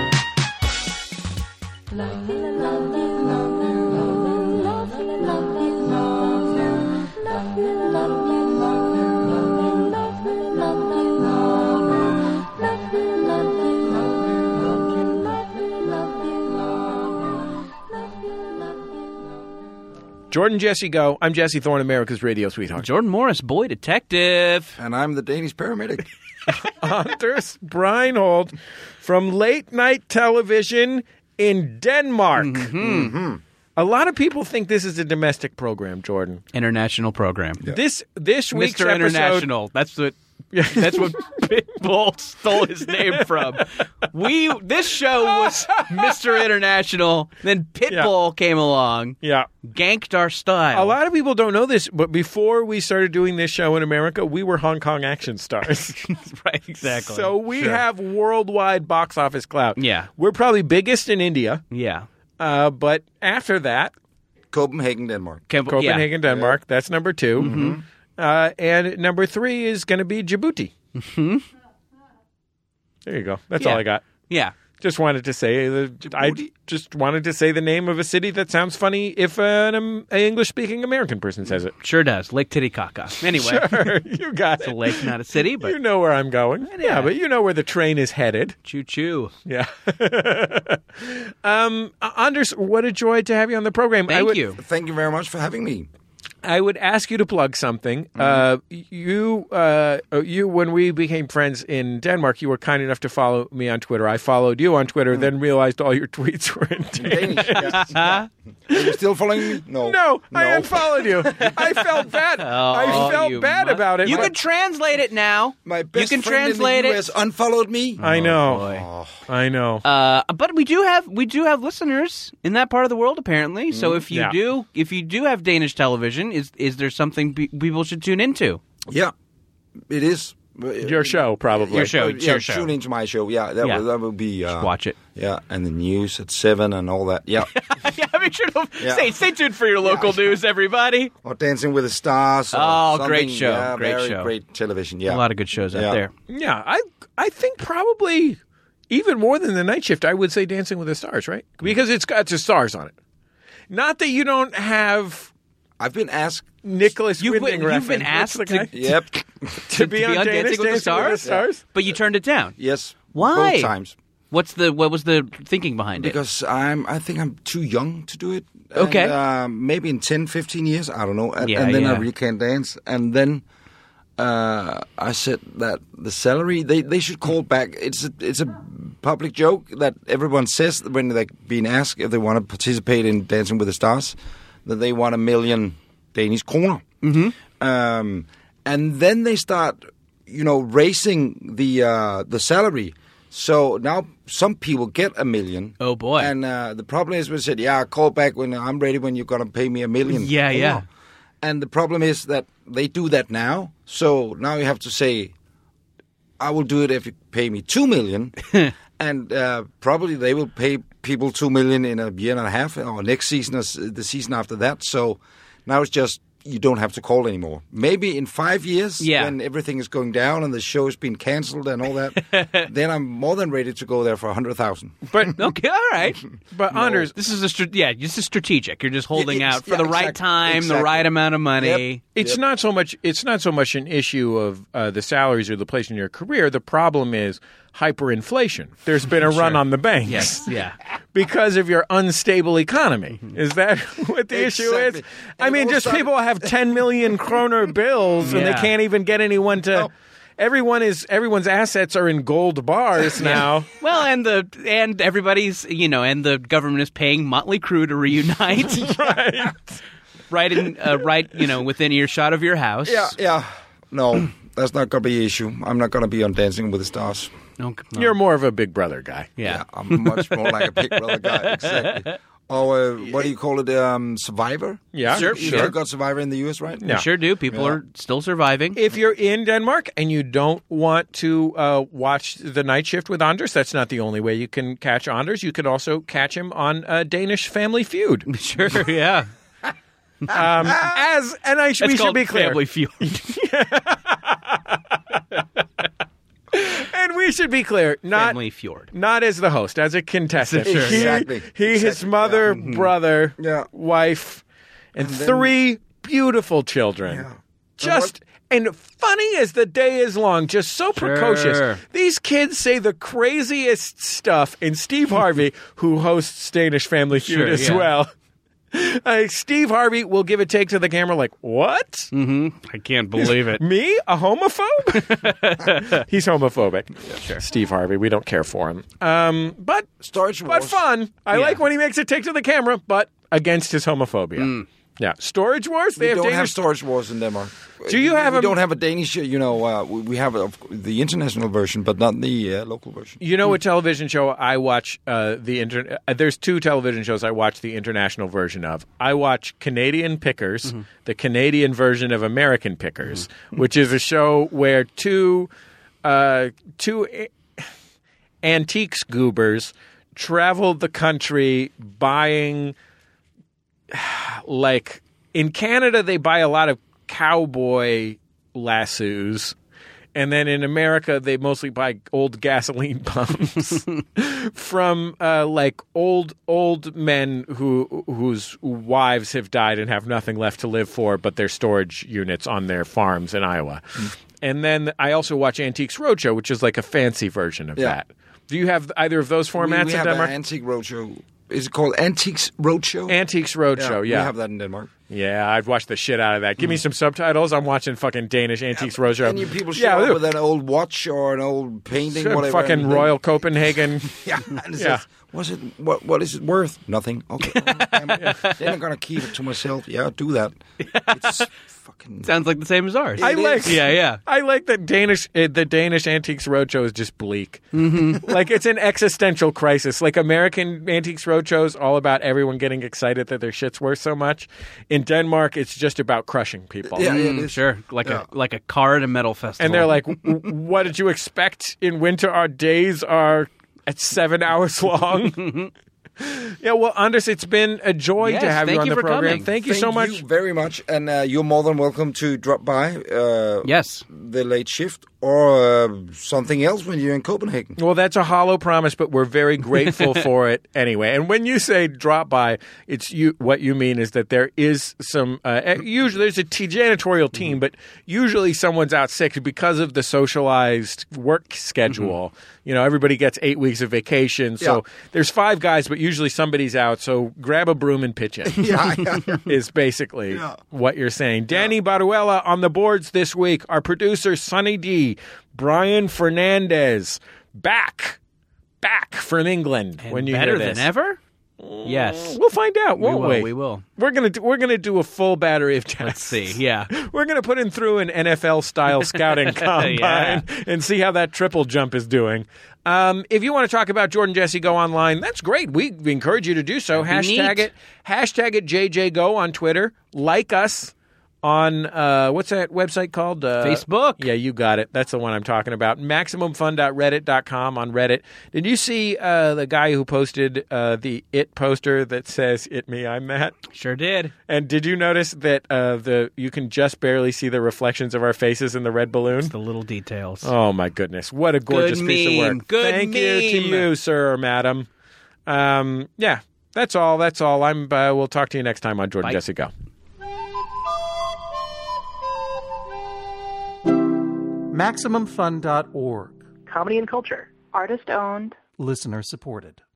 Jordan Jesse Go. I'm Jesse Thorne, America's radio sweetheart. Jordan Morris, boy detective. And I'm the Danish paramedic. Anders Breinholt from late night television in Denmark. Mm-hmm. A lot of people think this is a domestic program, Jordan. International program. This this week's Mister episode, International. That's what that's what Pitbull stole his name from. We this show was Mister International, then Pitbull came along, Yeah. ganked our style. A lot of people don't know this, but before we started doing this show in America, we were Hong Kong action stars. Right, exactly. So we Sure. have worldwide box office clout. Yeah. We're probably biggest in India, Yeah. uh, but after that, Copenhagen, Denmark. Camp- Copenhagen, yeah. Denmark, that's number two. Mm-hmm. Uh, and number three is going to be Djibouti. Mm-hmm. There you go. That's Yeah. all I got. Yeah. Just wanted to say, the, I Djibouti? just wanted to say the name of a city that sounds funny if an um, an English-speaking American person says it. Sure does. Lake Titicaca. Anyway, Sure, you got it's a it. lake, not a city, but You know where I'm going. Yeah, but you know where the train is headed. choo-choo. Yeah. um, Anders, what a joy to have you on the program. I Thank would, you. Thank you very much for having me. I would ask you to plug something. Uh, you, uh, you, when we became friends in Denmark, you were kind enough to follow me on Twitter. I followed you on Twitter, then realized all your tweets were in Danish. Danish. Yes. Are you still following me? No. No, I unfollowed you. I felt bad. I felt you bad mu- about it. You but- can translate it now. My best you can friend translate in the it. U S unfollowed me. I know. boy. I know. Uh, but we do have we do have listeners in that part of the world apparently. So if you Yeah. do if you do have Danish television, is is there something be- people should tune into? Yeah. It is. Your show, probably. Your show. Uh, It's yeah, your show. tune into my show. Yeah, that Yeah. will that will be. Uh, Just watch it. Yeah, and the news at seven and all that. Yeah, yeah, make sure to Yeah. stay, stay tuned for your local Yeah. news, everybody. or Dancing with the Stars. Or Oh, something. great show. Yeah, Great very show. Great television. Yeah, A lot of good shows out Yeah. there. Yeah, I I think probably even more than the night shift, I would say Dancing with the Stars, right? Because it's got the stars on it. Not that you don't have I've been asked. Nicholas You've Winding been- you've been Refn. asked What's the guy? to- Yep. to be on Danish Dancing with the Stars? Stars? But you turned it down. Yes. Why? Both times. What's the what was the thinking behind it? Because I'm, I think I'm too young to do it. Okay. And, uh, maybe in ten, fifteen years, I don't know. And, Yeah, and then I yeah. really can't dance. And then uh, I said that the salary, they, they should call back. It's a, it's a public joke that everyone says when they're being asked if they want to participate in Dancing with the Stars, that they want a million Danish kroner. Mm-hmm. Um, and then they start, you know, raising the uh, the salary. So now some people get a million. Oh, boy. And uh, the problem is we said, yeah, call back when I'm ready when you're going to pay me a million. Yeah, kroner. yeah. And the problem is that they do that now. So now you have to say, I will do it if you pay me two million. And uh, probably they will pay people two million in a year and a half or next season or s- the season after that. So now it's just you don't have to call anymore. Maybe in five years Yeah. when everything is going down and the show has been cancelled and all that, then I'm more than ready to go there for a hundred thousand. But Okay, all right. but Anders, This is a str- yeah, this is strategic. You're just holding Yeah, it's- out for yeah, the right exact- time, the exactly. right amount of money. it's not so much it's not so much an issue of uh, the salaries or the place in your career. The problem is hyperinflation. There's been a run on the banks. Yes, yeah. Because of your unstable economy. Is that what the issue is? Exactly. I And mean, it just all people have ten million kroner bills and they Yeah. can't even get anyone to. No. Everyone is everyone's assets are in gold bars now. Well, and the and everybody's you know, and the government is paying Motley Crue to reunite. Right. right in uh, right you know within earshot of your house. Yeah, yeah. No, that's not going to be an issue. I'm not going to be on Dancing with the Stars. No, no. You're more of a Big Brother guy. yeah. I'm much more like a Big Brother guy. Exactly. Or uh, what do you call it? Um, Survivor? Yeah, Sure, You sure. still got Survivor in the U S, right? Yeah. We sure do. People Yeah. are still surviving. If you're in Denmark and you don't want to uh, watch the night shift with Anders, that's not the only way you can catch Anders. You could also catch him on uh, Danish Family Feud. Sure, yeah. Um, as and I sh- It's we should called be clear. Family Feud. And we should be clear, not Family Fjord. not as the host, as a contestant. Sure. He, Exactly. he his Exactly. mother, Yeah. brother, Yeah. wife, and, And then- three beautiful children. Yeah. Just and funny as the day is long, just so precocious. These kids say the craziest stuff. And Steve Harvey, who hosts Danish Family Feud Sure, as yeah. well. Uh, Steve Harvey will give a take to the camera like, what? Mm-hmm. I can't believe it. Me? A homophobe? He's homophobic. sure. Steve Harvey. We don't care for him. Um, but Storage but Wars. fun. I Yeah. like when he makes a take to the camera, but against his homophobia. Yeah. Storage Wars? They We have don't Danish have Storage Wars in Denmark. Do you have We a- don't have a Danish, uh, you know, uh, we we have a, the international version, but not the uh, local version. You know what television show I watch? Uh, the inter- uh, There's two television shows I watch the international version of. I watch Canadian Pickers, Mm-hmm. the Canadian version of American Pickers, which is a show where two uh, two a- antiques goobers traveled the country buying, like in Canada, they buy a lot of cowboy lassos. And then in America, they mostly buy old gasoline pumps from uh, like old old men who whose wives have died and have nothing left to live for, but their storage units on their farms in Iowa. Mm. And then I also watch Antiques Roadshow, which is like a fancy version of Yeah. that. Do you have either of those formats we, we in have Denmark? an Antique Roadshow. Is it called Antiques Roadshow? Antiques Roadshow, yeah. We have that in Denmark. Yeah, I've watched the shit out of that. Give me some subtitles. I'm watching fucking Danish Antiques Roadshow. And you people show yeah, up they- with an old watch or an old painting, Sure, whatever. fucking and then- Royal Copenhagen. Yeah, and it Yeah. says, "What's it? What? What is it worth? Nothing. Okay. Then I'm gonna keep it to myself. Yeah, do that. It's fucking... Sounds like the same as ours. I like, yeah, yeah. I like that Danish. Uh, the Danish Antiques Roadshow is just bleak. Mm-hmm. Like it's an existential crisis. Like American Antiques Roadshow is all about everyone getting excited that their shit's worth so much. In Denmark, it's just about crushing people. Yeah, yeah, it Mm, is. sure, like Yeah. a like a car at a metal festival. And they're like, "W- "What did you expect? In winter, our days are at seven hours long." Yeah, well, Anders, it's been a joy Yes, to have you thank on you the for program. coming. Thank you Thank so much. you very much, and uh, you're more than welcome to drop by. Uh, yes, the late shift or uh, something else when you're in Copenhagen. Well, that's a hollow promise, but we're very grateful for it anyway. And when you say drop by, it's you. What you mean is that there is some. Uh, usually, there's a t- janitorial team, but usually someone's out sick because of the socialized work schedule. Mm-hmm. You know, everybody gets eight weeks of vacation, so Yeah. there's five guys, but usually somebody's out. So grab a broom and pitch it. yeah, yeah, yeah. Is basically Yeah. what you're saying. Danny Baruella on the boards this week. Our producer, Sonny D. Brian Fernandez, back, back from England. and when you better hear this. than ever. Yes, We'll find out, won't we will. we? We will. We're gonna do, we're gonna do a full battery of tests. Let's see. Yeah. We're gonna put him through an N F L style scouting combine Yeah. and see how that triple jump is doing. Um, if you want to talk about Jordan Jesse Go online, that's great. We, we encourage you to do so. That'd be Hashtag neat. it. Hashtag it J J Go on Twitter. Like us on uh, what's that website called? Uh, Facebook. Yeah, you got it. That's the one I'm talking about. Maximum Fun dot reddit dot com on Reddit. Did you see uh, the guy who posted uh, the It poster that says "It me, I'm Matt"? Sure did. And did you notice that uh, the you can just barely see the reflections of our faces in the red balloon? The little details. Oh my goodness! What a gorgeous Good piece meme. of work. Good Thank you to meme. you, sir or madam. Um, yeah, that's all. That's all. I'm. Uh, we'll talk to you next time on Jordan Bye. Jesse Go. Maximum Fun dot org. Comedy and culture. Artist owned. Listener supported.